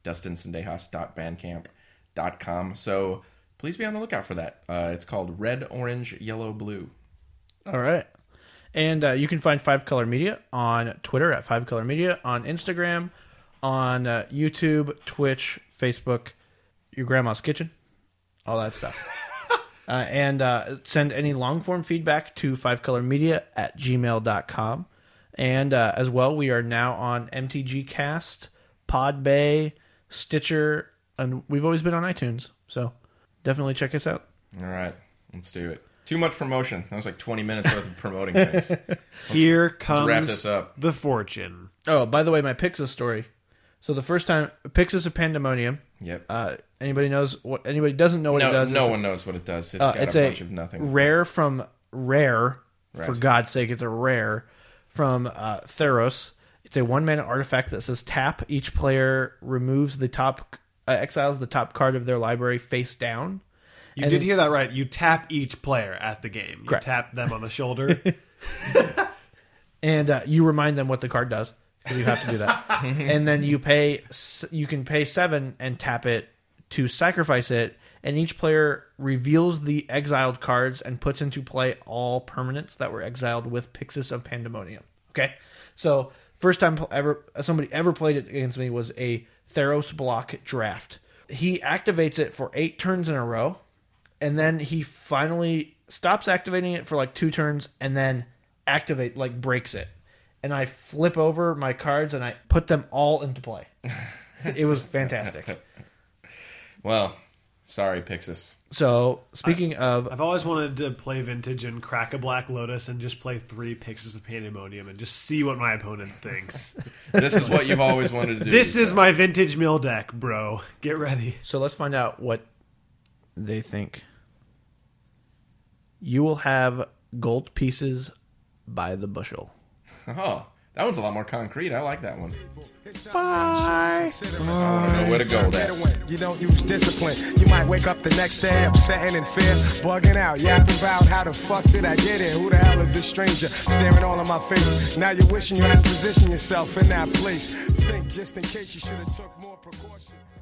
dustinsendejas.bandcamp.com. So please be on the lookout for that. It's called Red, Orange, Yellow, Blue. All right. And you can find 5-Color Media on Twitter at 5-Color Media, on Instagram, on YouTube, Twitch, Facebook, your grandma's kitchen, all that stuff. And send any long-form feedback to 5colormedia@gmail.com. And as well, we are now on MTG Cast, Podbay, Stitcher, and we've always been on iTunes. So definitely check us out. All right, let's do it. Too much promotion. That was like 20 minutes worth of promoting things. Here Let's wrap comes this up. the fortune. Oh, by the way, my Pixis story. So the first time, Pixis of Pandemonium. Yep. Anybody knows what? Anybody doesn't know what it does? No It's- one knows what it does. It's got it's a a bunch of nothing. rare from Rare. Right. For God's sake, it's a rare from Theros. It's a 1-mana artifact that says tap. Each player removes the top, exiles the top card of their library face down. You And did then- hear that right. You tap each player at the game. You Correct. tap them on the shoulder. And you remind them what the card does. So you have to do that. And then you can pay 7 and tap it to sacrifice it. And each player reveals the exiled cards and puts into play all permanents that were exiled with Pixis of Pandemonium. Okay? So, first time somebody ever played it against me was a Theros block draft. He activates it for 8 turns in a row. And then he finally stops activating it for like 2 turns and then breaks it. And I flip over my cards and I put them all into play. It was fantastic. Well, sorry, Pixis. So, speaking of... I've always wanted to play Vintage and crack a Black Lotus and just play 3 Pixis of Pandemonium and just see what my opponent thinks. This is what you've always wanted to do. This is my Vintage Mill deck, bro. Get ready. So let's find out what they think. You will have gold pieces by the bushel. Oh, That one's a lot more concrete. I like that one. Bye. Know where to go with that. You don't use discipline. You might wake up the next day upsetting in fear, bugging out, yapping about how the fuck did I get here? Who the hell is this stranger staring all in my face? Now you're wishing you had positioned yourself in that place. Think just in case you should have took more precaution.